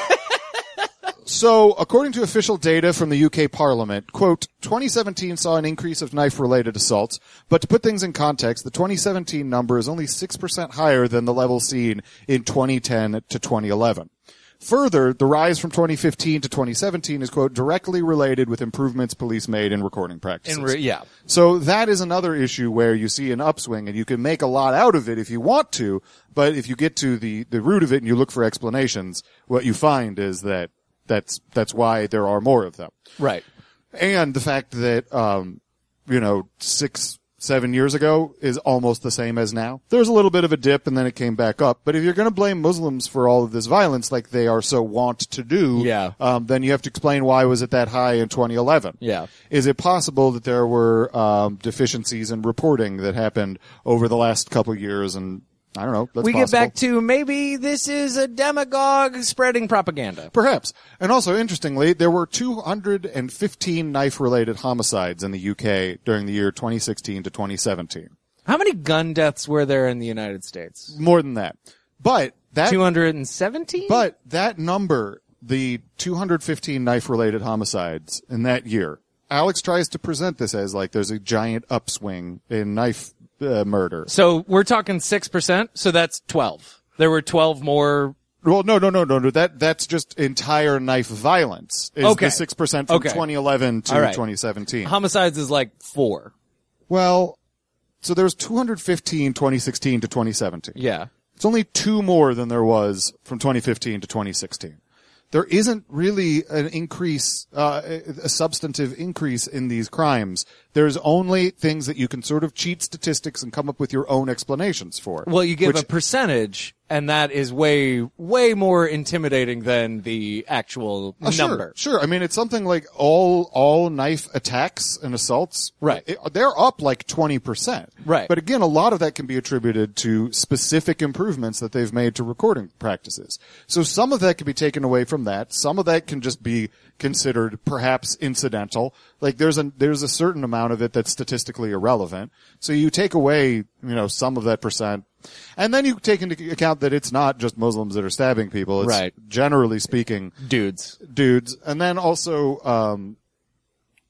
C: So, according to official data from the U K Parliament, quote, twenty seventeen saw an increase of knife-related assaults, but to put things in context, the twenty seventeen number is only six percent higher than the level seen in twenty ten to twenty eleven. Further, the rise from twenty fifteen to twenty seventeen is, quote, directly related with improvements police made in recording practices.
D: In re- yeah.
C: So that is another issue where you see an upswing and you can make a lot out of it if you want to, but if you get to the, the root of it and you look for explanations, what you find is that that's, that's why there are more of them.
D: Right.
C: And the fact that, um, you know, six, seven years ago is almost the same as now. There's a little bit of a dip and then it came back up. But if you're going to blame Muslims for all of this violence like they are so wont to do,
D: Yeah.
C: um, then you have to explain why was it that high in twenty eleven.
D: Yeah.
C: Is it possible that there were um, deficiencies in reporting that happened over the last couple of years? And I don't know. That's
D: we
C: possible.
D: get back to maybe this is a demagogue spreading propaganda.
C: Perhaps. And also, interestingly, there were two hundred fifteen knife-related homicides in the U K during the year twenty sixteen to twenty seventeen.
D: How many gun deaths were there in the United States?
C: More than that. But that,
D: two hundred seventeen?
C: but that number, the two hundred fifteen knife-related homicides in that year, Alex tries to present this as like there's a giant upswing in knife uh, murder.
D: So we're talking six percent, so that's twelve. There were twelve more.
C: Well, no, no, no, no, no. That that's just entire knife violence. Is
D: Okay.
C: the six percent from
D: Okay.
C: twenty eleven to
D: All right.
C: twenty seventeen.
D: Homicides is like four.
C: Well, so there's two hundred fifteen twenty sixteen to twenty seventeen.
D: Yeah.
C: It's only two more than there was from twenty fifteen to twenty sixteen. There isn't really an increase, uh, a substantive increase in these crimes. There's only things that you can sort of cheat statistics and come up with your own explanations for.
D: Well, you give
C: which-
D: a percentage, and that is way, way more intimidating than the actual
C: Oh, sure,
D: number.
C: Sure. I mean, it's something like all, all knife attacks and assaults.
D: Right.
C: it- they're up like twenty percent.
D: Right.
C: But again, a lot of that can be attributed to specific improvements that they've made to recording practices. So some of that can be taken away from that. Some of that can just be considered perhaps incidental. Like there's a, there's a certain amount of it that's statistically irrelevant. So you take away, you know, some of that percent. And then you take into account that it's not just Muslims that are stabbing people. It's
D: Right.
C: generally speaking
D: Dudes.
C: dudes. And then also, um,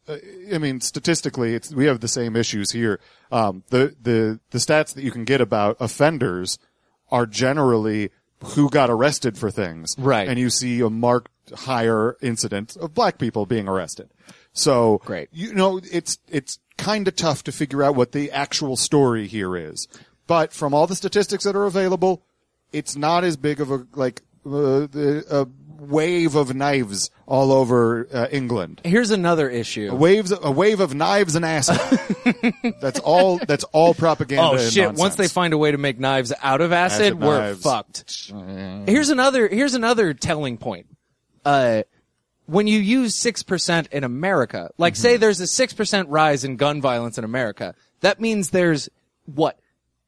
C: uh, I mean, statistically, it's, we have the same issues here. Um, the, the, the stats that you can get about offenders are generally who got arrested for things.
D: Right.
C: And you see a marked higher incident of black people being arrested. So,
D: Great.
C: you know, it's, it's kind of tough to figure out what the actual story here is. But from all the statistics that are available, it's not as big of a, like, uh, the, a wave of knives all over uh, England.
D: Here's another issue.
C: A waves, a wave of knives and acid. That's all. That's all propaganda.
D: Oh
C: and
D: shit!
C: nonsense.
D: Once they find a way to make knives out of acid,
C: Acid
D: we're
C: knives.
D: fucked. Here's another. Here's another telling point. Uh, when you use six percent in America, like
C: Mm-hmm.
D: say there's a six percent rise in gun violence in America, that means there's what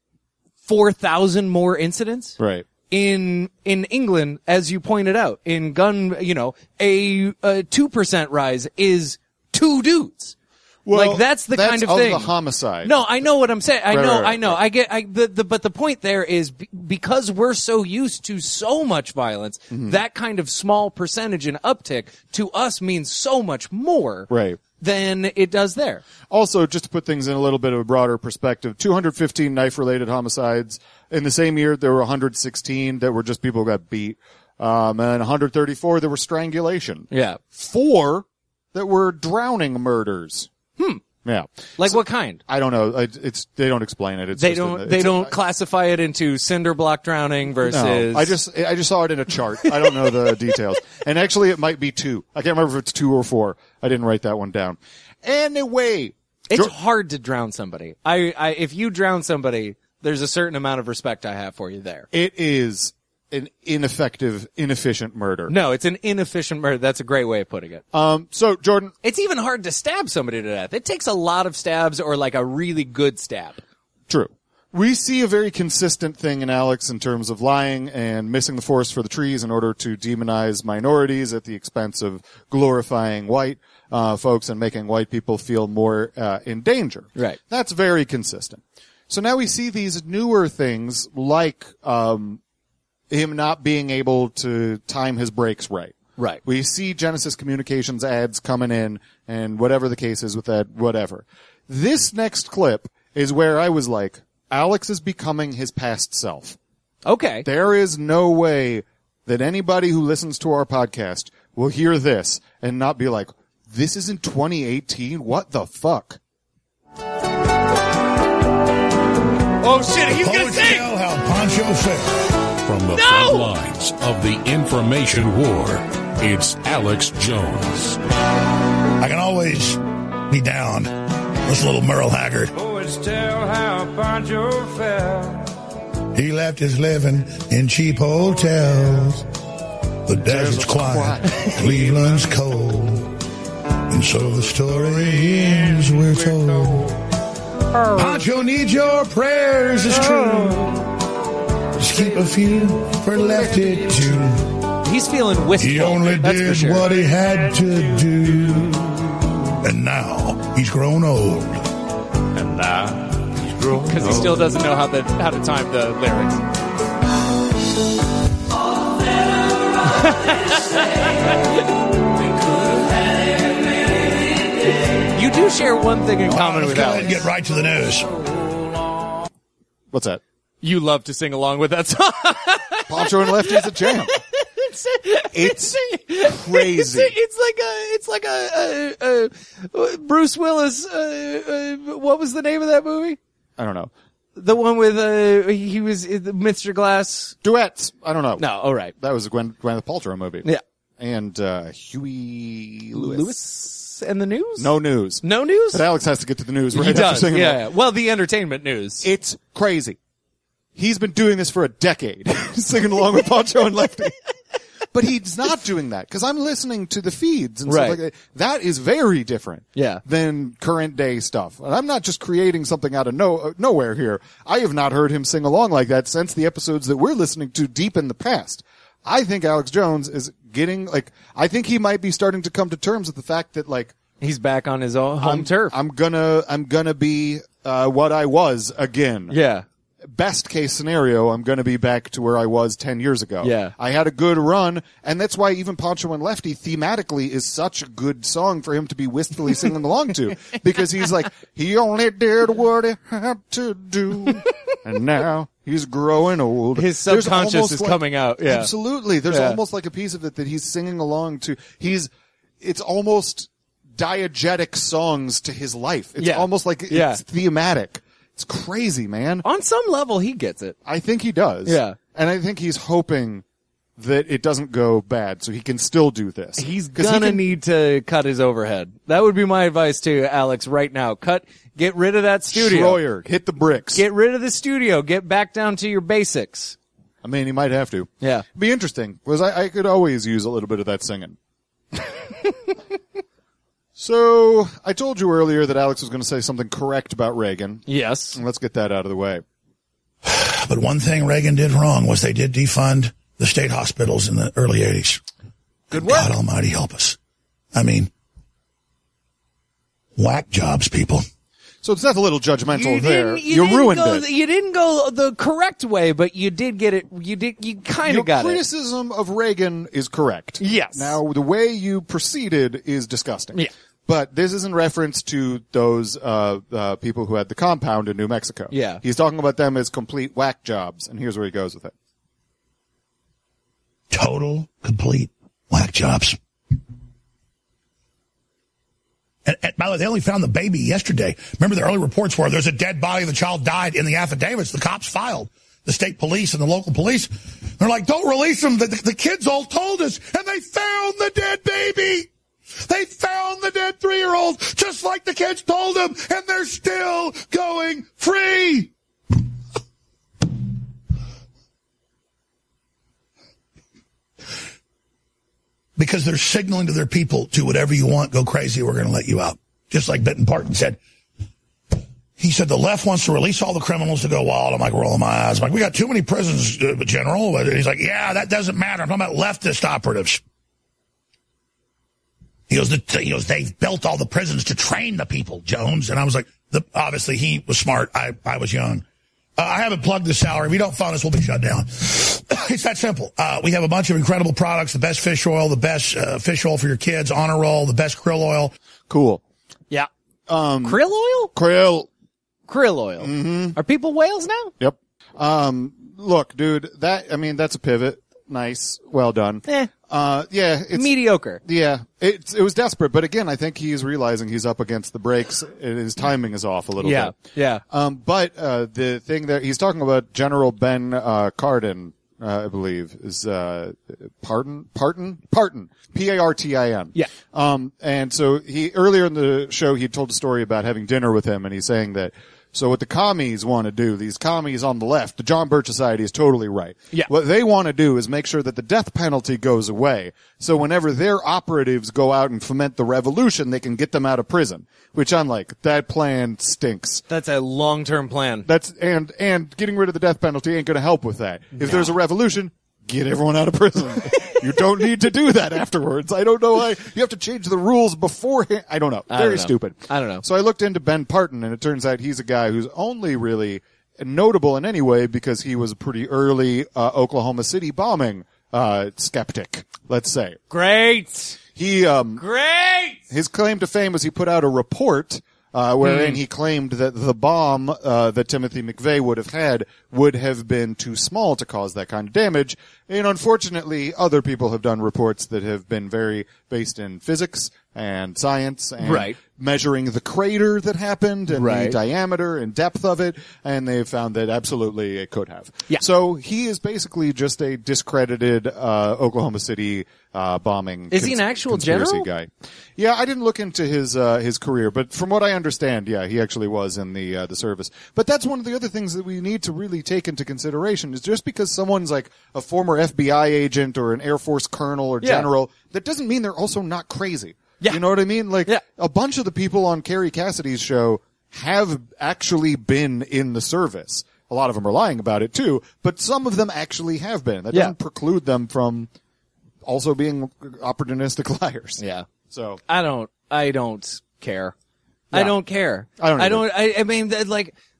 D: four thousand more incidents.
C: right.
D: In, in England, as you pointed out, in gun, you know, a, a two percent rise is two dudes.
C: Well,
D: like that's the
C: that's
D: kind of
C: of
D: thing.
C: the homicide.
D: No, I know what I'm saying. I
C: Right,
D: know,
C: right, right,
D: I know.
C: right.
D: I get, I, the, the, but the point there is be, because we're so used to so much violence,
C: Mm-hmm.
D: that kind of small percentage in uptick to us means so much more.
C: Right.
D: Than it does there.
C: Also, just to put things in a little bit of a broader perspective, two hundred fifteen knife-related homicides. In the same year, there were one hundred sixteen that were just people who got beat. Um, and one hundred thirty-four that were strangulation.
D: Yeah.
C: Four that were drowning murders. Hmm. Yeah.
D: Like what kind?
C: I don't know. I- It's, they don't explain it. It's
D: They
C: just in
D: don't,
C: the-
D: they
C: it's-
D: don't classify it into cinder block drowning versus.
C: No, I just I just saw it in a chart. I don't know the details. And actually, it might be two. I can't remember if it's two or four. I didn't write that one down. Anyway,
D: It's
C: Jo-
D: hard to drown somebody. I, I, if you drown somebody, there's a certain amount of respect I have for you there.
C: it is an ineffective, inefficient murder.
D: No, it's an inefficient murder. That's a great way of putting it.
C: Um. So, Jordan,
D: It's even hard to stab somebody to death. It takes a lot of stabs or like a really good stab.
C: true. We see a very consistent thing in Alex in terms of lying and missing the forest for the trees in order to demonize minorities at the expense of glorifying white uh, folks and making white people feel more uh, in danger.
D: Right.
C: That's very consistent. So now we see these newer things like um, him not being able to time his brakes right.
D: Right.
C: We see Genesis Communications ads coming in and whatever the case is with that, whatever. This next clip is where I was like, Alex is becoming his past self.
D: Okay.
C: There is no way that anybody who listens to our podcast will hear this and not be like, this is in twenty eighteen? What the fuck?
D: Oh shit, he's gonna
A: Poets
D: sing!
A: tell how Pancho fell.
G: From the
D: No!
G: front lines of the information war, it's Alex Jones.
A: I can always be down. This little Merle Haggard.
I: Poets tell how Pancho fell.
A: He left his living in cheap hotels. The desert's quiet, Cleveland's cold. And so the story ends, we're told. Pancho needs your prayers, it's true. Just keep a few for left it to.
D: He's feeling wistful.
A: He only
D: That's for
A: did
D: sure.
A: what he had to do. And now he's grown old.
I: And now he's grown
D: Because he still doesn't know how the how to time the lyrics. You do share one thing in common
A: Let's
D: with
A: go ahead
D: Alex.
A: and get right to the news.
C: What's that?
D: You love to sing along with that song.
C: Pancho and Lefty's a jam.
D: it's,
C: It's
D: it's,
C: crazy.
D: It's like a, it's like a, a, a Bruce Willis. Uh, uh, what was the name of that movie?
C: I don't know.
D: The one with uh, he was uh, Mister Glass.
C: Duets. I don't know.
D: No, all right.
C: That was a Gwen, Gwyneth Paltrow movie.
D: Yeah,
C: And uh, Huey Lewis.
D: Lewis and the news.
C: No news.
D: no news.
C: But Alex has to get to the news right
D: he
C: after
D: does.
C: singing.
D: Yeah, yeah. Well, the entertainment news.
C: It's crazy. He's been doing this for a decade, singing along with Pancho and Lefty. But he's not doing that because I'm listening to the feeds and
D: Right.
C: stuff like that. That is very different
D: Yeah.
C: than current day stuff. And I'm not just creating something out of no, uh, nowhere here. I have not heard him sing along like that since the episodes that we're listening to deep in the past. I think Alex Jones is getting, like, I think he might be starting to come to terms with the fact that, like,
D: He's back on his own home
C: I'm,
D: turf.
C: I'm gonna, I'm gonna be, uh, what I was again.
D: yeah.
C: best case scenario, I'm going to be back to where I was ten years ago.
D: Yeah.
C: I had a good run, and that's why even Pancho and Lefty thematically is such a good song for him to be wistfully singing along to. Because he's like, he only did what he had to do, and now he's growing old.
D: His
C: There's
D: subconscious
C: almost
D: is
C: like-
D: coming out. Yeah.
C: Absolutely. There's
D: Yeah.
C: almost like a piece of it that he's singing along to. He's, it's almost diegetic songs to his life. It's
D: Yeah.
C: almost like it's
D: Yeah.
C: thematic. It's crazy, man.
D: On some level, he gets it.
C: I think he does.
D: Yeah.
C: And I think he's hoping that it doesn't go bad so he can still do this.
D: He's
C: 'Cause he
D: gonna
C: can-
D: need to cut his overhead. That would be my advice to Alex right now. Cut, get rid of that studio.
C: Schroyer, hit the bricks.
D: Get rid of the studio. Get back down to your basics.
C: I mean, he might have to.
D: Yeah.
C: Be interesting, because I, I could always use a little bit of that singing. So, I told you earlier that Alex was going to say something correct about Reagan.
D: Yes.
C: And let's get that out of the way.
A: But one thing Reagan did wrong was they did defund the state hospitals in the early eighties.
D: Good work.
A: God almighty help us. I mean, whack jobs, people.
C: So it's not a little judgmental
D: You
C: there.
D: didn't-
C: You,
D: you didn't
C: ruined
D: go,
C: it.
D: You didn't go the correct way, but you did get it. You did. You kind
C: Your
D: of got it.
C: criticism of Reagan is correct.
D: Yes.
C: Now, the way you proceeded is disgusting.
D: Yeah.
C: But this is in reference to those uh, uh people who had the compound in New Mexico.
D: Yeah.
C: He's talking about them as complete whack jobs, and here's where he goes with it.
A: Total, complete whack jobs. And, and by the way, they only found the baby yesterday. Remember the early reports were there's a dead body, the child died in the affidavits the cops filed. The state police and the local police. They're like, don't release them. The, the, the kids all told us. And they found the dead baby. They found the dead three-year-old just like the kids told them. And they're still going free. Because they're signaling to their people, do whatever you want, go crazy, we're going to let you out. Just like Benton Parton said. He said the left wants to release all the criminals to go wild. I'm like, rolling my eyes. I'm like, we got too many prisons, uh, General. And he's like, yeah, that doesn't matter. I'm talking about leftist operatives. He goes, he goes, they've built all the prisons to train the people, Jones. And I was like, the, obviously he was smart. I, I was young. Uh, I haven't plugged the salary. If you don't fund us, we'll be shut down. It's that simple. Uh, we have a bunch of incredible products, the best fish oil, the best uh, fish oil for your kids, Honor Roll, the best krill oil.
C: Cool.
D: Yeah.
C: Um,
D: Krill oil?
C: Krill.
D: Krill oil.
C: Mm-hmm.
D: Are people whales now?
C: Yep. Um, look, dude, that, I mean, that's a pivot. Nice. Well done.
D: Eh.
C: Uh, yeah. It's
D: mediocre.
C: Yeah. It's, it was desperate, but again, I think he's realizing he's up against the brakes and his timing is off a little
D: Yeah.
C: bit.
D: Yeah.
C: Um, but, uh, the thing that he's talking about, General Ben, uh, Cardin, uh, I believe, is, uh, Parton? Parton? Parton. P A R T I N.
D: Yeah.
C: Um, and so he, earlier in the show, he told a story about having dinner with him, and he's saying that, so what the commies want to do, these commies on the left, the John Birch Society is totally right.
D: Yeah.
C: What they want to do is make sure that the death penalty goes away. So whenever their operatives go out and foment the revolution, they can get them out of prison. Which I'm like, that plan stinks.
D: That's a long-term plan.
C: That's, and, and getting rid of the death penalty ain't gonna help with that. If there's a revolution, get everyone out of prison. You don't need to do that afterwards. I don't know why. You have to change the rules beforehand. I don't know.
D: I
C: Very
D: don't know.
C: stupid.
D: I don't know.
C: So I looked into Ben Parton, and it turns out he's a guy who's only really notable in any way because he was a pretty early uh, Oklahoma City bombing uh skeptic, let's say.
D: Great.
C: He um
D: Great.
C: his claim to fame was he put out a report uh, wherein he claimed that the bomb uh, that Timothy McVeigh would have had would have been too small to cause that kind of damage. And unfortunately, other people have done reports that have been very based in physics and science and
D: Right.
C: measuring the crater that happened and the
D: Right.
C: diameter and depth of it, and they've found that absolutely it could have.
D: Yeah.
C: So he is basically just a discredited uh, Oklahoma City uh, bombing.
D: Is he an
C: cons-
D: actual
C: conspiracy
D: general?
C: guy? Yeah, I didn't look into his uh, his career, but from what I understand, yeah, he actually was in the uh, the service. But that's one of the other things that we need to really take into consideration is just because someone's like a former F B I agent or an Air Force colonel or
D: Yeah.
C: general, that doesn't mean they're also not crazy.
D: Yeah.
C: You know what I mean? Like
D: Yeah.
C: a bunch of the people on Carrie Cassidy's show have actually been in the service. A lot of them are lying about it too, but some of them actually have been. That
D: Yeah.
C: doesn't preclude them from also being opportunistic liars.
D: Yeah.
C: So
D: I don't, I don't care.
C: Yeah.
D: I don't care.
C: I don't
D: I
C: either.
D: don't, I, I mean, that, like,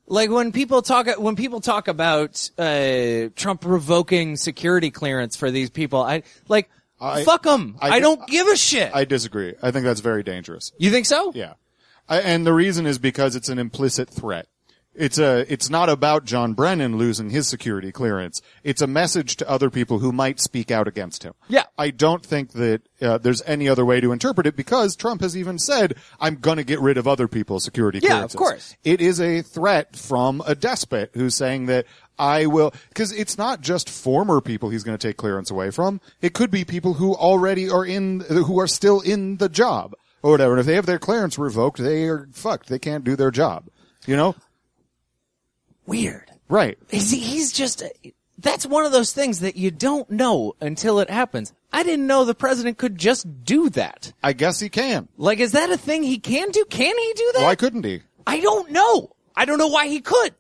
D: Like when people talk, when people talk about uh, Trump revoking security clearance for these people, I like
C: I,
D: fuck them. I, I don't give a shit.
C: I disagree. I think that's very dangerous.
D: You think so?
C: Yeah, I, and the reason is because it's an implicit threat. It's a, it's not about John Brennan losing his security clearance. It's a message to other people who might speak out against him.
D: Yeah.
C: I don't think that uh, there's any other way to interpret it because Trump has even said, I'm gonna get rid of other people's security
D: Yeah,
C: clearances.
D: of course.
C: It is a threat from a despot who's saying that I will, because it's not just former people he's going to take clearance away from. It could be people who already are in, who are still in the job or whatever. And if they have their clearance revoked, they are fucked. They can't do their job. You know?
D: Weird.
C: Right.
D: He's, he's just, that's one of those things that you don't know until it happens. I didn't know the president could just do that.
C: I guess he can.
D: Like, is that a thing he can do? Can he do that?
C: Why couldn't he?
D: I don't know. I don't know why he could.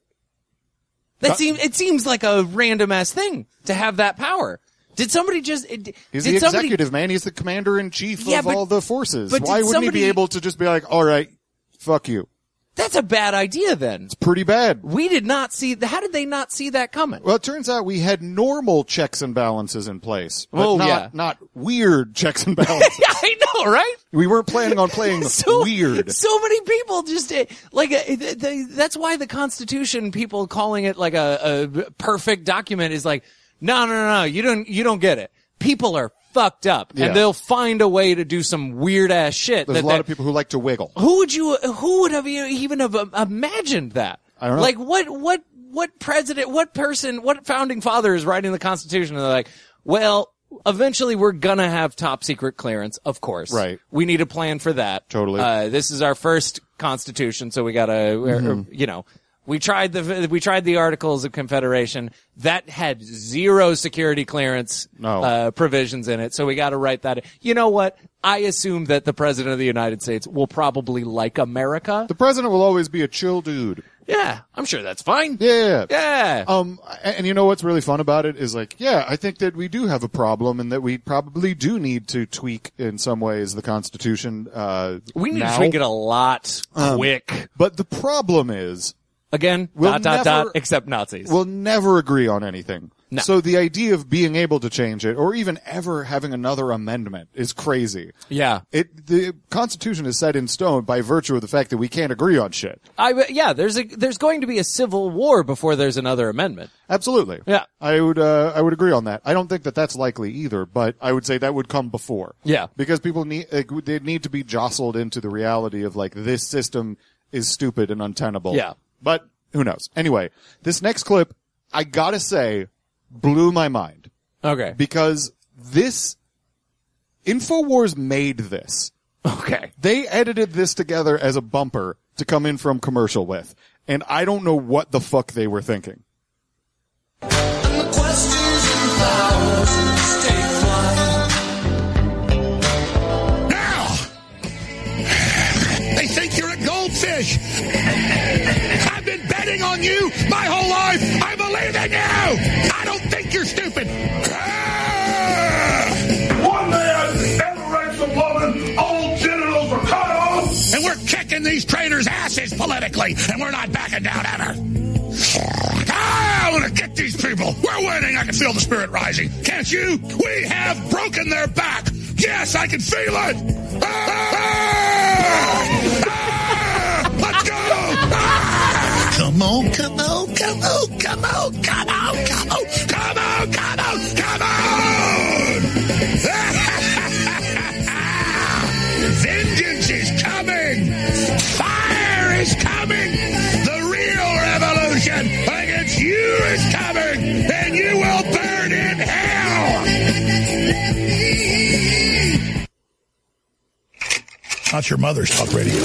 D: That
C: Uh,
D: seems, it seems like a random ass thing to have that power. Did somebody just, it,
C: He's
D: did
C: the
D: somebody,
C: executive, man. He's the commander in chief
D: Yeah,
C: of
D: but-
C: all the forces.
D: but
C: Why
D: did
C: wouldn't he
D: somebody-
C: be able to just be like, all right, fuck you?
D: That's a bad idea then.
C: It's pretty bad.
D: We did not see, how did they not see that coming?
C: Well, it turns out we had normal checks and balances in place. But
D: Oh,
C: not,
D: yeah.
C: not weird checks and balances.
D: Yeah, I know, right?
C: We weren't planning on playing
D: so,
C: weird.
D: So many people just, eh, like, uh, the, the, that's why the Constitution, people calling it like a, a perfect document is like, no, no, no, no, you don't, you don't get it. People are fucked up
C: Yeah.
D: and they'll find a way to do some weird ass shit.
C: There's
D: that,
C: a lot
D: that,
C: of people who like to wiggle.
D: Who would you, who would have even have imagined that?
C: I don't know.
D: Like what, what, what president, what person, what founding father is writing the Constitution and they're like, well, eventually we're gonna have top secret clearance, of course.
C: Right.
D: We need a plan for that.
C: Totally.
D: Uh, this is our first constitution, so we gotta,
C: Mm-hmm.
D: you know, we tried the, we tried the Articles of Confederation. That had zero security clearance,
C: No.
D: uh, provisions in it, so we gotta write that. You know what? I assume that the President of the United States will probably like America.
C: The president will always be a chill dude.
D: Yeah, I'm sure that's fine.
C: Yeah.
D: Yeah.
C: Um, and, and you know what's really fun about it is like, yeah, I think that we do have a problem and that we probably do need to tweak in some ways the Constitution, uh,
D: we need
C: now.
D: to tweak it a lot quick.
C: But the problem is,
D: Again,
C: We'll
D: dot, dot,
C: never-
D: dot, except Nazis.
C: we'll never agree on anything.
D: No.
C: So the idea of being able to change it, or even ever having another amendment, is crazy.
D: yeah.
C: It, the Constitution is set in stone by virtue of the fact that we can't agree on shit.
D: I, yeah, there's a, there's going to be a civil war before there's another amendment.
C: Absolutely.
D: Yeah.
C: I would, uh, I would agree on that. I don't think that that's likely either, but I would say that would come before.
D: Yeah.
C: Because people need, like, they need to be jostled into the reality of like, this system is stupid and untenable.
D: Yeah.
C: But who knows? Anyway, this next clip, I gotta say, blew my mind.
D: Okay.
C: Because this, InfoWars made this.
D: Okay.
C: They edited this together as a bumper to come in from commercial with. And I don't know what the fuck they were thinking.
A: Now, they think you're a goldfish. I've been betting on you my whole life. I believe in you. I don't think you're stupid. Ah! One man ever raped a woman, old genitals were cut off. And we're kicking these traitors' asses politically, and we're not backing down ever. Ah, I want to get these people. We're winning. I can feel the spirit rising. Can't you? We have broken their back. Yes, I can feel it. Ah! Ah! Let's go. Ah! Come on, come on, come on, come on, come on, come on, come on, come on, come on. Vengeance is coming. Fire is coming. The real revolution against you is coming, and you will burn in hell. Not your mother's talk radio.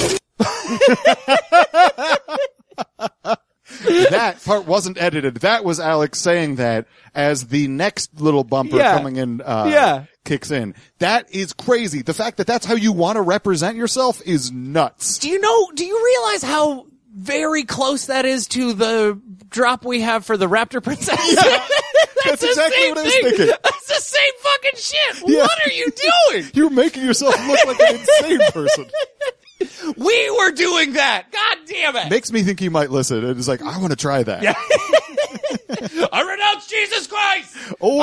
C: That part wasn't edited. That was Alex saying that as the next little bumper
D: Yeah.
C: coming in, uh,
D: Yeah.
C: kicks in. That is crazy. The fact that that's how you want to represent yourself is nuts.
D: Do you know, do you realize how very close that is to the drop we have for the Raptor Princess?
C: Yeah. That's
D: the
C: exactly
D: same
C: what I was
D: thing.
C: thinking.
D: That's the same fucking shit.
C: Yeah.
D: What are you doing?
C: You're making yourself look like an insane person.
D: We were doing that. God damn it.
C: Makes me think he might listen. And it's like, I want to try that.
D: Yeah. I renounce Jesus Christ.
C: Oh.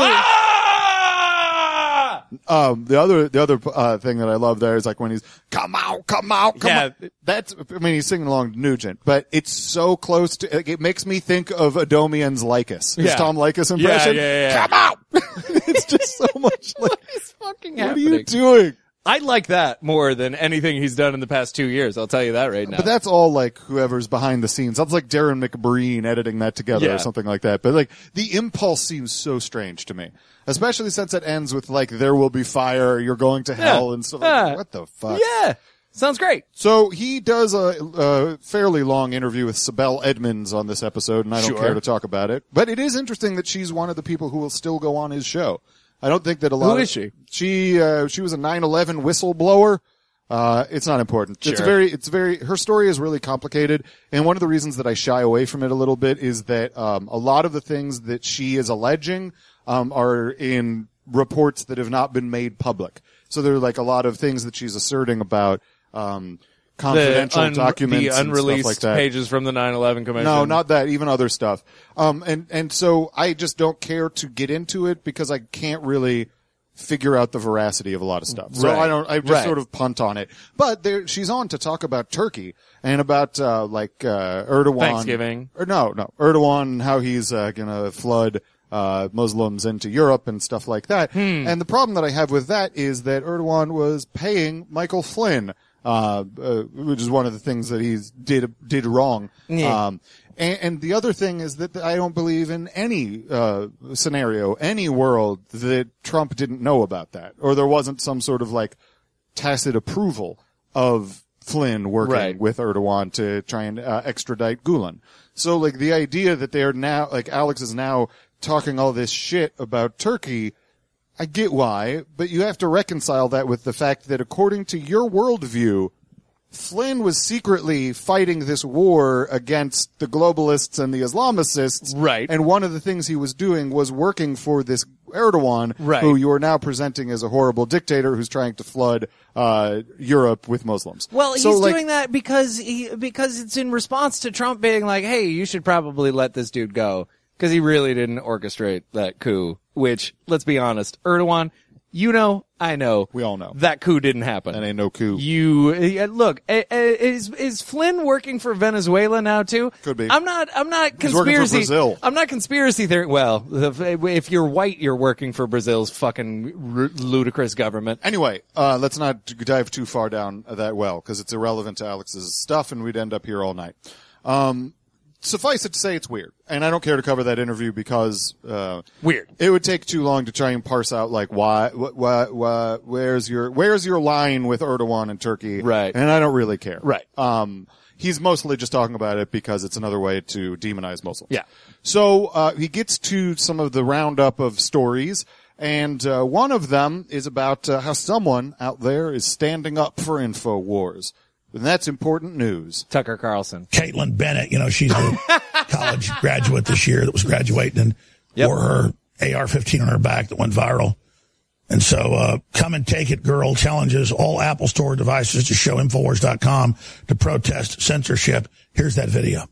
D: Ah!
C: Um, the other, the other, uh, thing that I love there is like when he's, come out, come out, come
D: Yeah.
C: out. That's, I mean, he's singing along to Nugent, but it's so close to, like, it makes me think of Adomian's Lycus. His
D: Yeah.
C: Tom Lycus impression.
D: Yeah, yeah, yeah.
C: Come out! It's just so much like,
D: What is fucking
C: what
D: happening?
C: are you doing?
D: I like that more than anything he's done in the past two years. I'll tell you that right now.
C: But that's all like whoever's behind the scenes. That's like Darren McBreen editing that together
D: Yeah.
C: or something like that. But like the impulse seems so strange to me, especially since it ends with like there will be fire, you're going to hell,
D: Yeah.
C: and stuff.
D: Yeah.
C: Like, what the fuck?
D: Yeah. Sounds great.
C: So he does a, a fairly long interview with Sibel Edmonds on this episode, and I don't
D: Sure.
C: care to talk about it. But it is interesting that she's one of the people who will still go on his show. I don't think that a lot
D: Who
C: of,
D: is she?
C: She, uh, she was a nine eleven whistleblower. Uh, it's not important. It's
D: Sure.
C: very, it's very, her story is really complicated. And one of the reasons that I shy away from it a little bit is that, um, a lot of the things that she is alleging, um, are in reports that have not been made public. So there are like a lot of things that she's asserting about, um, confidential
D: the un-
C: documents
D: the
C: and
D: unreleased
C: stuff like that.
D: pages from the nine eleven Commission.
C: No, not that. Even other stuff. Um, and, and so I just don't care to get into it because I can't really figure out the veracity of a lot of stuff. So
D: Right.
C: I don't, I just
D: Right.
C: sort of punt on it. But there, she's on to talk about Turkey and about, uh, like, uh, Erdogan.
D: Thanksgiving.
C: Or no, no. Erdogan and how he's, uh, gonna flood, uh, Muslims into Europe and stuff like that.
D: Hmm.
C: And the problem that I have with that is that Erdogan was paying Michael Flynn, uh, uh which is one of the things that he did, did wrong.
D: Yeah.
C: Um, and, and the other thing is that I don't believe in any uh scenario, any world that Trump didn't know about that, or there wasn't some sort of like tacit approval of Flynn working
D: Right.
C: with Erdogan to try and uh, extradite Gulen. So like the idea that they're now, like Alex is now talking all this shit about Turkey, I get why, but you have to reconcile that with the fact that according to your worldview, Flynn was secretly fighting this war against the globalists and the Islamicists.
D: Right.
C: And one of the things he was doing was working for this Erdogan,
D: Right.
C: who you are now presenting as a horrible dictator who's trying to flood uh Europe with Muslims.
D: Well,
C: So,
D: he's
C: like,
D: doing that because he because it's in response to Trump being like, "Hey, you should probably let this dude go," because he really didn't orchestrate that coup. Which, let's be honest, Erdogan, you know, I know,
C: We all know.
D: that coup didn't happen.
C: That ain't no coup.
D: You uh, look, uh, uh, is is Flynn working for Venezuela now too?
C: Could be.
D: I'm not. I'm not
C: He's working for
D: conspiracy.
C: Brazil.
D: I'm not conspiracy theory. Well, the, if you're white, you're working for Brazil's fucking r- ludicrous government.
C: Anyway, uh, let's not dive too far down that well, because it's irrelevant to Alex's stuff, and we'd end up here all night. Um, suffice it to say, it's weird, and I don't care to cover that interview because uh,
D: Weird.
C: It would take too long to try and parse out like why, what, what, what, where's your, where's your line with Erdogan and Turkey,
D: Right.
C: And I don't really care,
D: Right.
C: Um, he's mostly just talking about it because it's another way to demonize Muslims.
D: Yeah.
C: So uh, he gets to some of the roundup of stories. And uh, one of them is about uh, how someone out there is standing up for InfoWars. And that's important news.
D: Tucker Carlson.
A: Caitlin Bennett, you know, she's a college graduate this year that was graduating and
D: Yep.
A: wore her A R fifteen on her back that went viral. And so, uh, come and take it, girl challenges all Apple Store devices to show Infowars dot com to protest censorship. Here's that video.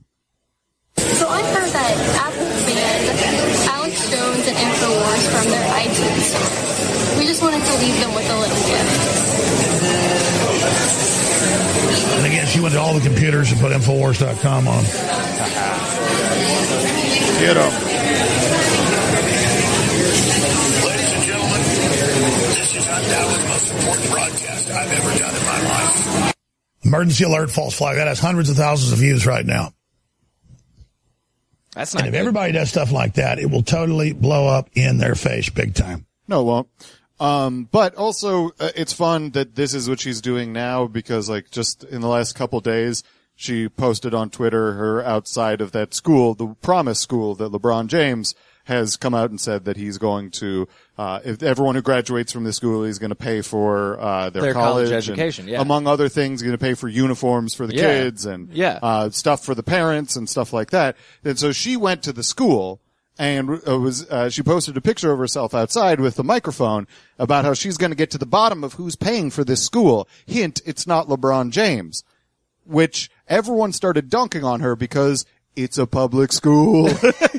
J: So I heard that Apple banned Alex Jones and InfoWars from their iTunes store. We just wanted to leave them with a little gift.
A: And again, she went to all the computers and put Infowars dot com on.
C: Get him.
A: Ladies and gentlemen, this is undoubtedly the most important broadcast I've ever done in my life. Emergency alert, false flag. That has hundreds of thousands of views right now.
D: That's not
A: And if
D: good.
A: everybody does stuff like that, it will totally blow up in their face big time.
C: No, it won't. Um, but also, uh, it's fun that this is what she's doing now because, like, just in the last couple days, she posted on Twitter her outside of that school, the Promise School that LeBron James has come out and said that he's going to, uh, if everyone who graduates from this school, he's going to pay for, uh, their,
D: Their college
C: college,
D: education,
C: and
D: yeah.
C: among other things, going to pay for uniforms for the
D: Yeah.
C: kids and,
D: Yeah.
C: uh, stuff for the parents and stuff like that. And so she went to the school and it was uh, she posted a picture of herself outside with the microphone about how she's going to get to the bottom of who's paying for this school. Hint, it's not LeBron James, which everyone started dunking on her because it's a public school.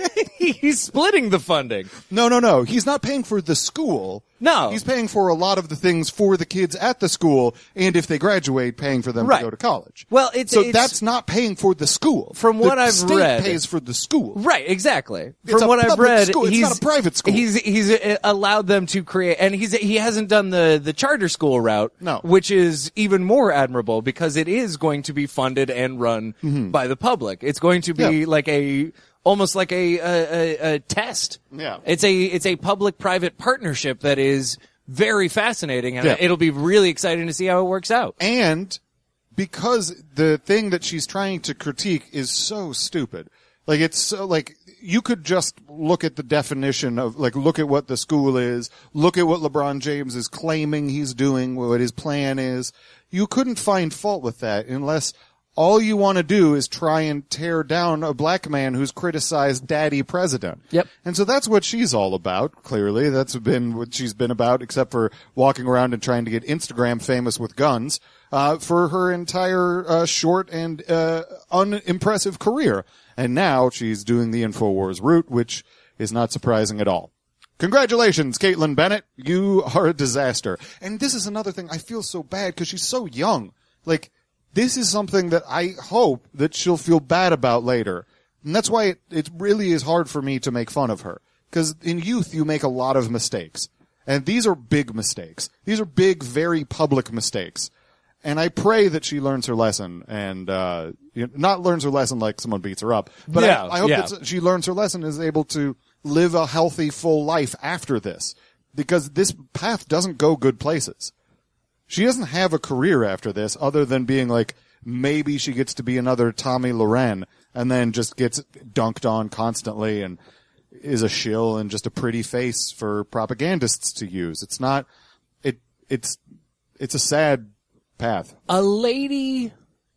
D: He's splitting the funding.
C: No, no, no. He's not paying for the school.
D: No.
C: He's paying for a lot of the things for the kids at the school, and if they graduate, paying for them
D: Right.
C: to go to college.
D: Well, it's
C: so
D: it's,
C: that's not paying for the school.
D: From
C: the
D: what I've
C: state
D: read,
C: pays for the school.
D: Right, exactly.
C: It's
D: From
C: a
D: what I've
C: public
D: read,
C: school. It's
D: he's
C: not a private school.
D: He's he's uh, allowed them to create, and he's he hasn't done the the charter school route,
C: No.
D: which is even more admirable because it is going to be funded and run
C: Mm-hmm.
D: by the public. It's going to be
C: Yeah.
D: like a almost like a, a, a, a test.
C: Yeah.
D: It's a it's a public-private partnership that is very fascinating, and
C: Yeah.
D: it'll be really exciting to see how it works out.
C: And because the thing that she's trying to critique is so stupid. Like, it's so, like, you could just look at the definition of, like, look at what the school is, look at what LeBron James is claiming he's doing, what his plan is. You couldn't find fault with that unless all you want to do is try and tear down a black man who's criticized daddy president.
D: Yep.
C: And so that's what she's all about, clearly. That's been what she's been about, except for walking around and trying to get Instagram famous with guns, uh, for her entire, uh, short and, uh, unimpressive career. And now she's doing the InfoWars route, which is not surprising at all. Congratulations, Caitlin Bennett. You are a disaster. And this is another thing. I feel so bad because she's so young. Like, this is something that I hope that she'll feel bad about later. And that's why it, it really is hard for me to make fun of her. Because in youth, you make a lot of mistakes. And these are big mistakes. These are big, very public mistakes. And I pray that she learns her lesson and, uh, you know, not learns her lesson like someone beats her up, but
D: Yeah,
C: I, I hope
D: yeah.
C: that she learns her lesson and is able to live a healthy, full life after this. Because this path doesn't go good places. She doesn't have a career after this other than being like, maybe she gets to be another Tommy Loren and then just gets dunked on constantly and is a shill and just a pretty face for propagandists to use. It's not, it, it's, it's a sad path.
D: A lady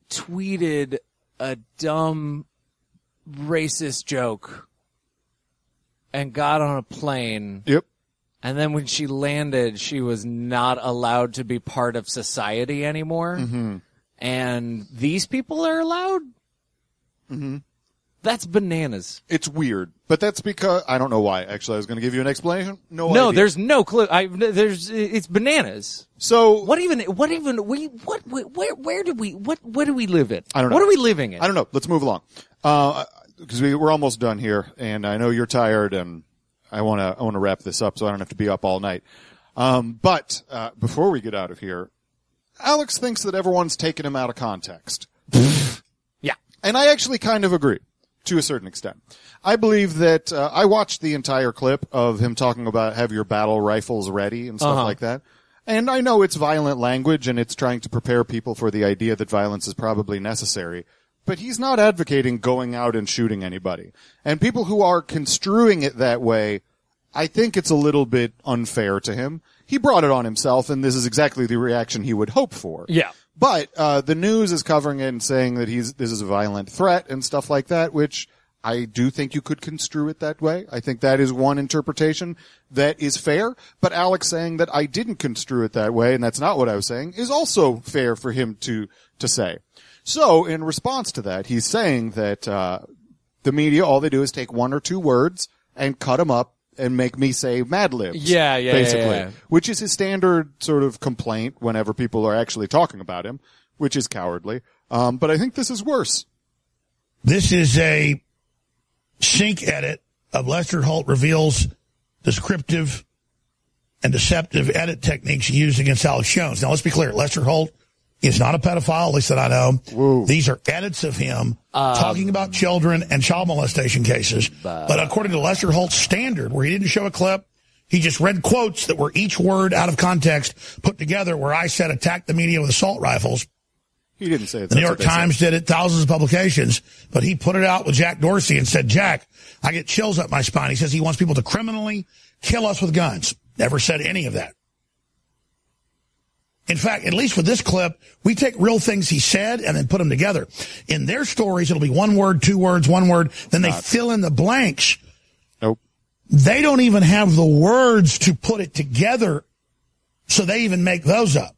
D: tweeted a dumb racist joke and got on a plane.
C: Yep.
D: And then when she landed, she was not allowed to be part of society anymore.
C: Mm-hmm.
D: And these people are allowed?
C: Mm-hmm.
D: That's bananas.
C: It's weird, but that's because I don't know why. Actually, I was going to give you an explanation. No,
D: No,
C: idea.
D: there's no clue. I, there's, it's bananas.
C: So
D: What even, what even, we, what, where, where do we, what, where do we live in?
C: I don't know.
D: What are we living in?
C: I don't know. Let's move along. Uh, cause we, we're almost done here and I know you're tired and I want to, I want to wrap this up so I don't have to be up all night. Um, but, uh, before we get out of here, Alex thinks that everyone's taken him out of context.
D: Yeah.
C: And I actually kind of agree. To a certain extent. I believe that, uh, I watched the entire clip of him talking about have your battle rifles ready and stuff
D: Uh-huh.
C: like that. And I know it's violent language and it's trying to prepare people for the idea that violence is probably necessary. But he's not advocating going out and shooting anybody. And people who are construing it that way, I think it's a little bit unfair to him. He brought it on himself and this is exactly the reaction he would hope for.
D: Yeah.
C: But, uh, the news is covering it and saying that he's, this is a violent threat and stuff like that, which I do think you could construe it that way. I think that is one interpretation that is fair. But Alex saying that I didn't construe it that way, and that's not what I was saying, is also fair for him to, to say. So, in response to that, he's saying that, uh, the media, all they do is take one or two words and cut them up and make me say Mad Libs.
D: Yeah, yeah,
C: basically,
D: yeah, yeah.
C: which is his standard sort of complaint whenever people are actually talking about him, which is cowardly. Um, but I think this is worse.
A: This is a sync edit of Lester Holt reveals descriptive and deceptive edit techniques used against Alex Jones. Now, let's be clear. Lester Holt is not a pedophile, at least that I know.
C: Whoa.
A: These are edits of him
D: Um,
A: talking about children and child molestation cases.
D: But,
A: but according to Lester Holt's standard, where he didn't show a clip, he just read quotes that were each word out of context put together, where I said attack the media with assault rifles.
C: He didn't say it.
A: The New York Times did it, thousands of publications, but he put it out with Jack Dorsey and said, Jack, I get chills up my spine. He says he wants people to criminally kill us with guns. Never said any of that. In fact, at least with this clip, we take real things he said and then put them together. In their stories, it'll be one word, two words, one word. Then they
C: Not.
A: fill in the blanks
C: Nope.
A: They don't even have the words to put it together, so they even make those up.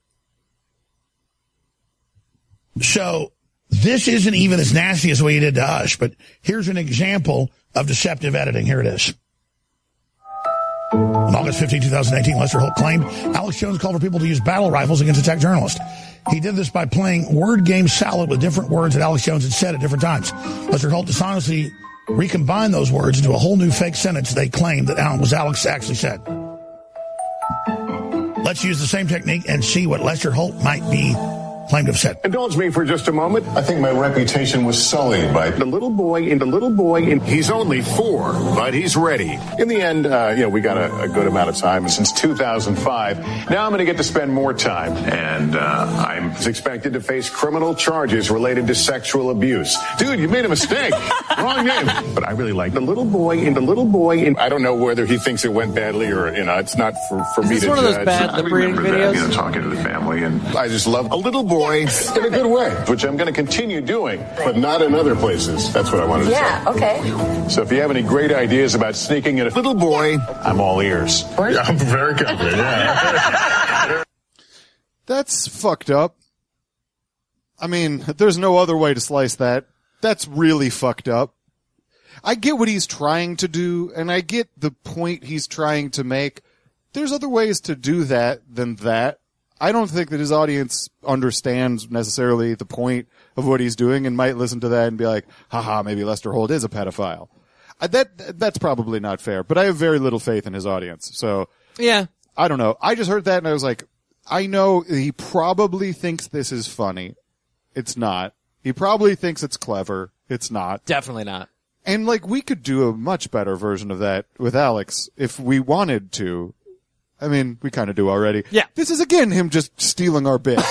A: So this isn't even as nasty as what he did to us, but here's an example of deceptive editing. Here it is. On August fifteenth, twenty eighteen, Lester Holt claimed Alex Jones called for people to use battle rifles against a tech journalist. He did this by playing word game salad with different words that Alex Jones had said at different times. Lester Holt dishonestly recombined those words into a whole new fake sentence they claimed that Alan was Alex actually said. Let's use the same technique and see what Lester Holt might be claimed to have said.
K: Indulge me for just a moment. I think my reputation was sullied by the little boy in the little boy in. He's only four, but he's ready. In the end, uh, you know, we got a, a good amount of time since two thousand five. Now I'm going to get to spend more time, and uh, I'm expected to face criminal charges related to sexual abuse. Dude, you made a mistake. Wrong name. But I really like the little boy in the little boy in. I don't know whether he thinks it went badly or, you know, it's not for, for
D: Is
K: me
D: this
K: to
D: one
K: judge.
D: of those bad lip reading videos?
K: That, you know, talking to the family, and I just love a little boy in a good way, which I'm going to continue doing, but not in other places. That's what I wanted to
L: yeah,
K: say.
L: Yeah, okay.
K: So if you have any great ideas about sneaking in a little boy, I'm all ears. Yeah, I'm very confident. Yeah.
C: That's fucked up. I mean, there's no other way to slice that. That's really fucked up. I get what he's trying to do, and I get the point he's trying to make. There's other ways to do that than that. I don't think that his audience understands necessarily the point of what he's doing and might listen to that and be like, haha, maybe Lester Holt is a pedophile. I, that, that's probably not fair, but I have very little faith in his audience. So,
D: yeah,
C: I don't know. I just heard that and I was like, I know he probably thinks this is funny. It's not. He probably thinks it's clever. It's not.
D: Definitely not.
C: And like, we could do a much better version of that with Alex if we wanted to. I mean, we kind of do already.
D: Yeah.
C: This is, again, him just stealing our bit.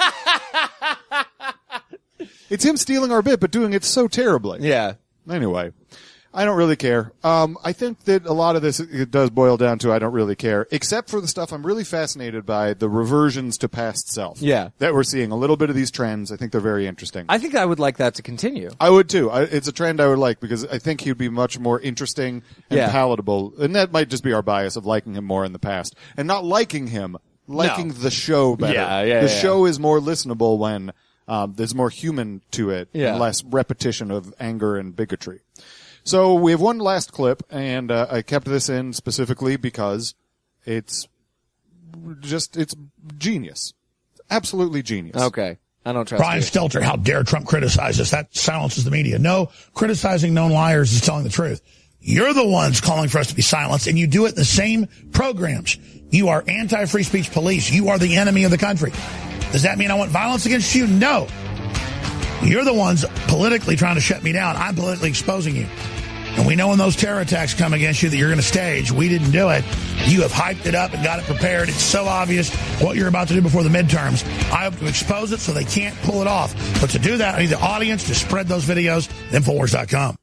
C: It's him stealing our bit, but doing it so terribly.
D: Yeah.
C: Anyway, I don't really care. Um, I think that a lot of this, it does boil down to I don't really care, except for the stuff I'm really fascinated by, the reversions to past self.
D: Yeah.
C: That we're seeing a little bit of these trends. I think they're very interesting.
D: I think I would like that to continue.
C: I would too. I, it's a trend I would like because I think he'd be much more interesting and
D: Yeah.
C: palatable. And that might just be our bias of liking him more in the past and not liking him, liking
D: No.
C: the show better.
D: Yeah, yeah,
C: the
D: yeah.
C: show is more listenable when um, there's more human to it
D: Yeah.
C: and less repetition of anger and bigotry. So we have one last clip, and uh, I kept this in specifically because it's just, it's genius. Absolutely genius.
D: Okay. I don't trust
A: Brian
D: you.
A: Stelter, how dare Trump criticize us? That silences the media. No, criticizing known liars is telling the truth. You're the ones calling for us to be silenced, and you do it in the same programs. You are anti-free speech police. You are the enemy of the country. Does that mean I want violence against you? No. You're the ones politically trying to shut me down. I'm politically exposing you. And we know when those terror attacks come against you that you're going to stage. We didn't do it. You have hyped it up and got it prepared. It's so obvious what you're about to do before the midterms. I hope to expose it so they can't pull it off. But to do that, I need the audience to spread those videos at Infowars dot com.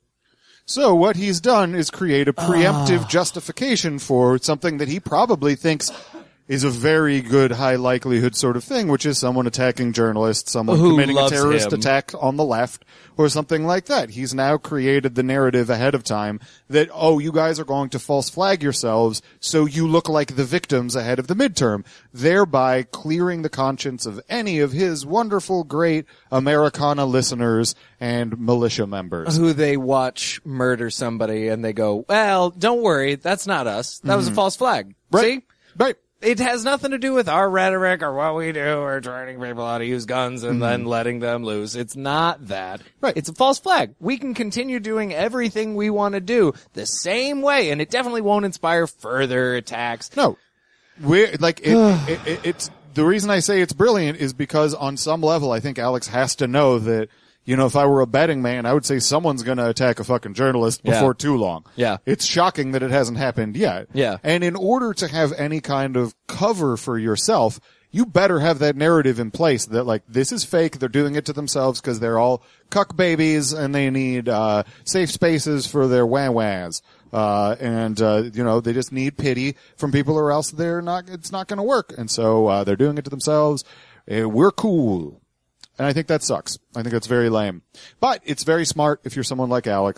C: So what he's done is create a preemptive justification for something that he probably thinks is a very good high likelihood sort of thing, which is someone attacking journalists, someone
D: Who
C: committing a
D: loves
C: terrorist
D: him.
C: attack on the left, or something like that. He's now created the narrative ahead of time that, oh, you guys are going to false flag yourselves, so you look like the victims ahead of the midterm, thereby clearing the conscience of any of his wonderful, great Americana listeners and militia members.
D: Who they watch murder somebody and they go, well, don't worry, that's not us. That was a false flag.
C: Right.
D: See?
C: Right.
D: It has nothing to do with our rhetoric or what we do or turning people how to use guns and then letting them loose. It's not that.
C: Right.
D: It's a false flag. We can continue doing everything we want to do the same way, and it definitely won't inspire further attacks.
C: No. We're, like, it, it, it, it's, the reason I say it's brilliant is because on some level I think Alex has to know that, you know, if I were a betting man, I would say someone's gonna attack a fucking journalist
D: Yeah.
C: before too long.
D: Yeah.
C: It's shocking that it hasn't happened yet.
D: Yeah.
C: And in order to have any kind of cover for yourself, you better have that narrative in place that, like, this is fake, they're doing it to themselves because they're all cuck babies and they need, uh, safe spaces for their wah-wahs. Uh, and, uh, you know, they just need pity from people or else they're not, it's not gonna work. And so, uh, they're doing it to themselves. Uh, we're cool. And I think that sucks. I think that's very lame. But it's very smart if you're someone like Alex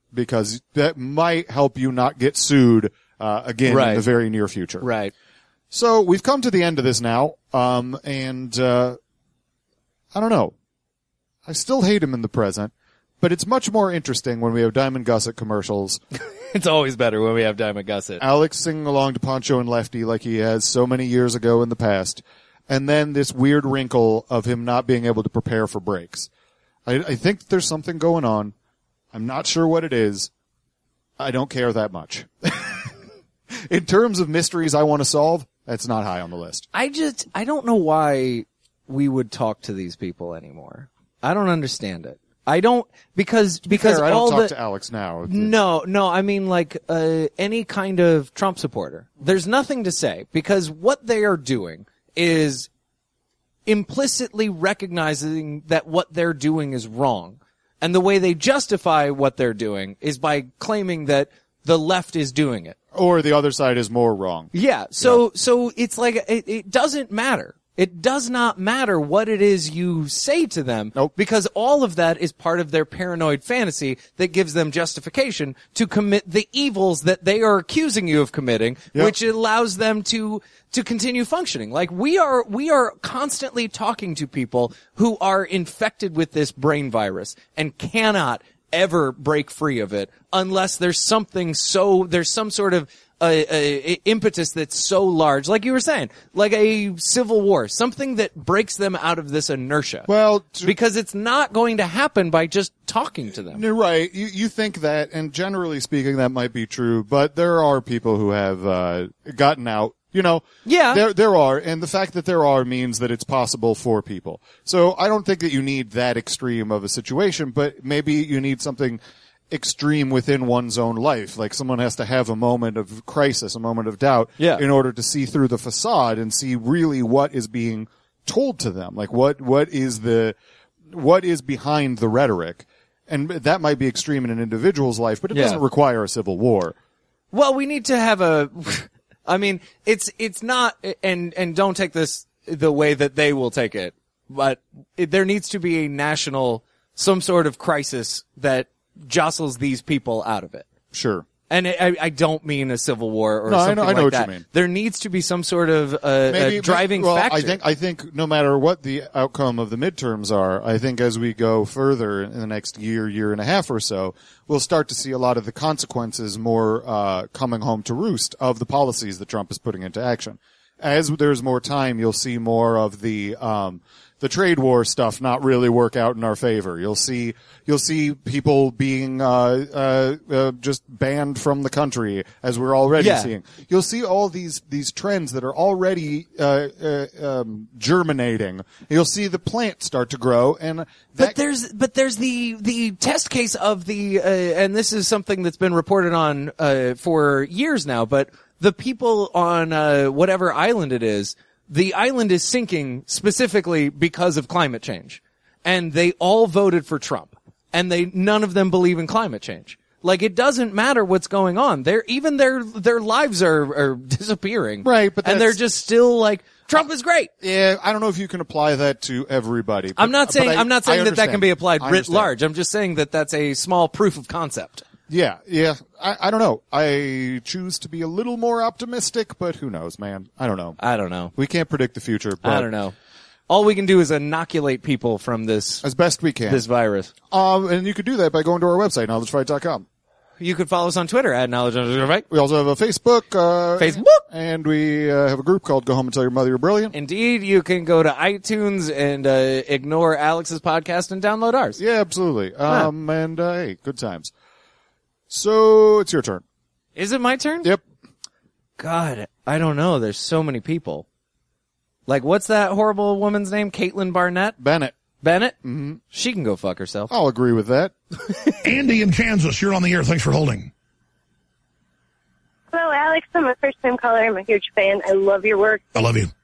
C: because that might help you not get sued uh, again
D: Right.
C: in the very near future.
D: Right.
C: So we've come to the end of this now, um, and uh, I don't know. I still hate him in the present, but it's much more interesting when we have Diamond Gusset commercials.
D: It's always better when we have Diamond Gusset.
C: Alex singing along to Poncho and Lefty like he has so many years ago in the past, and then this weird wrinkle of him not being able to prepare for breaks. I, I think there's something going on. I'm not sure what it is. I don't care that much. In terms of mysteries I want to solve, that's not high on the list.
D: I just, I don't know why we would talk to these people anymore. I don't understand it. I don't, because, because
C: Fair, I don't
D: all
C: talk
D: the,
C: to Alex now.
D: No, no, I mean like, uh, any kind of Trump supporter. There's nothing to say because what they are doing is implicitly recognizing that what they're doing is wrong. And the way they justify what they're doing is by claiming that the left is doing it.
C: Or the other side is more wrong.
D: Yeah. So, yeah. so it's like, it, it doesn't matter. It does not matter what it is you say to them.
C: Nope.
D: Because all of that is part of their paranoid fantasy that gives them justification to commit the evils that they are accusing you of committing,
C: Yep.
D: which allows them to, to continue functioning. Like we are, we are constantly talking to people who are infected with this brain virus and cannot ever break free of it unless there's something so, there's some sort of A, a, a impetus that's so large, like you were saying, like a civil war, something that breaks them out of this inertia.
C: Well, to,
D: because it's not going to happen by just talking to them.
C: You're right. You, you think that, and generally speaking, that might be true, but there are people who have uh, gotten out. You know,
D: yeah,
C: there there are, and the fact that there are means that it's possible for people. So I don't think that you need that extreme of a situation, but maybe you need something extreme within one's own life. Like someone has to have a moment of crisis, a moment of doubt,
D: yeah.
C: in order to see through the facade and see really what is being told to them. Like what what is the what is behind the rhetoric, and that might be extreme in an individual's life, but it
D: yeah.
C: doesn't require a civil war.
D: Well, we need to have a. I mean, it's it's not, and and don't take this the way that they will take it, but it, there needs to be a national, some sort of crisis that jostles these people out of it.
C: Sure.
D: And I, I don't mean a civil war or
C: no,
D: something
C: I know, I
D: like
C: know what
D: that.
C: you mean.
D: There needs to be some sort of uh,
C: maybe,
D: a driving
C: maybe, well,
D: factor.
C: I think I think no matter what the outcome of the midterms are, I think as we go further in the next year, year and a half or so, we'll start to see a lot of the consequences more uh coming home to roost of the policies that Trump is putting into action. As there's more time, you'll see more of the um the trade war stuff not really work out in our favor. You'll see, you'll see people being, uh, uh, uh, just banned from the country as we're already
D: yeah.
C: seeing. You'll see all these, these trends that are already, uh, uh, um, germinating. You'll see the plant start to grow and that.
D: But there's, but there's the, the test case of the, uh, and this is something that's been reported on, uh, for years now, but the people on, uh, whatever island it is, the island is sinking specifically because of climate change. And they all voted for Trump. And they, none of them believe in climate change. Like, it doesn't matter what's going on. They're, even their, their lives are, are disappearing.
C: Right, but
D: and they're just still like, Trump is great.
C: Yeah, I don't know if you can apply that to everybody. But,
D: I'm not saying,
C: I,
D: I'm not saying
C: I
D: that that can be applied
C: I
D: writ
C: understand.
D: large. I'm just saying that that's a small proof of concept.
C: Yeah, yeah. I, I don't know. I choose to be a little more optimistic, but who knows, man? I don't know.
D: I don't know.
C: We can't predict the future. But
D: I don't know. All we can do is inoculate people from this
C: as best we can.
D: This virus.
C: Um, and you could do that by going to our website, knowledge fight dot com.
D: You could follow us on Twitter at knowledge underscore fight.
C: We also have a Facebook. Uh,
D: Facebook.
C: And we uh, have a group called Go Home and Tell Your Mother You're Brilliant.
D: Indeed, you can go to iTunes and uh, ignore Alex's podcast and download ours.
C: Yeah, absolutely. Um, huh. And uh, hey, good times. So it's your turn.
D: Is it my turn?
C: Yep.
D: God, I don't know. There's so many people. Like, what's that horrible woman's name? Caitlin Barnett?
C: Bennett.
D: Bennett?
C: Mm-hmm.
D: She can go fuck herself.
C: I'll agree with that.
A: Andy in Kansas, you're on the air. Thanks for holding.
B: Hello, Alex. I'm a first-time caller. I'm a huge fan. I love your work.
A: I love you.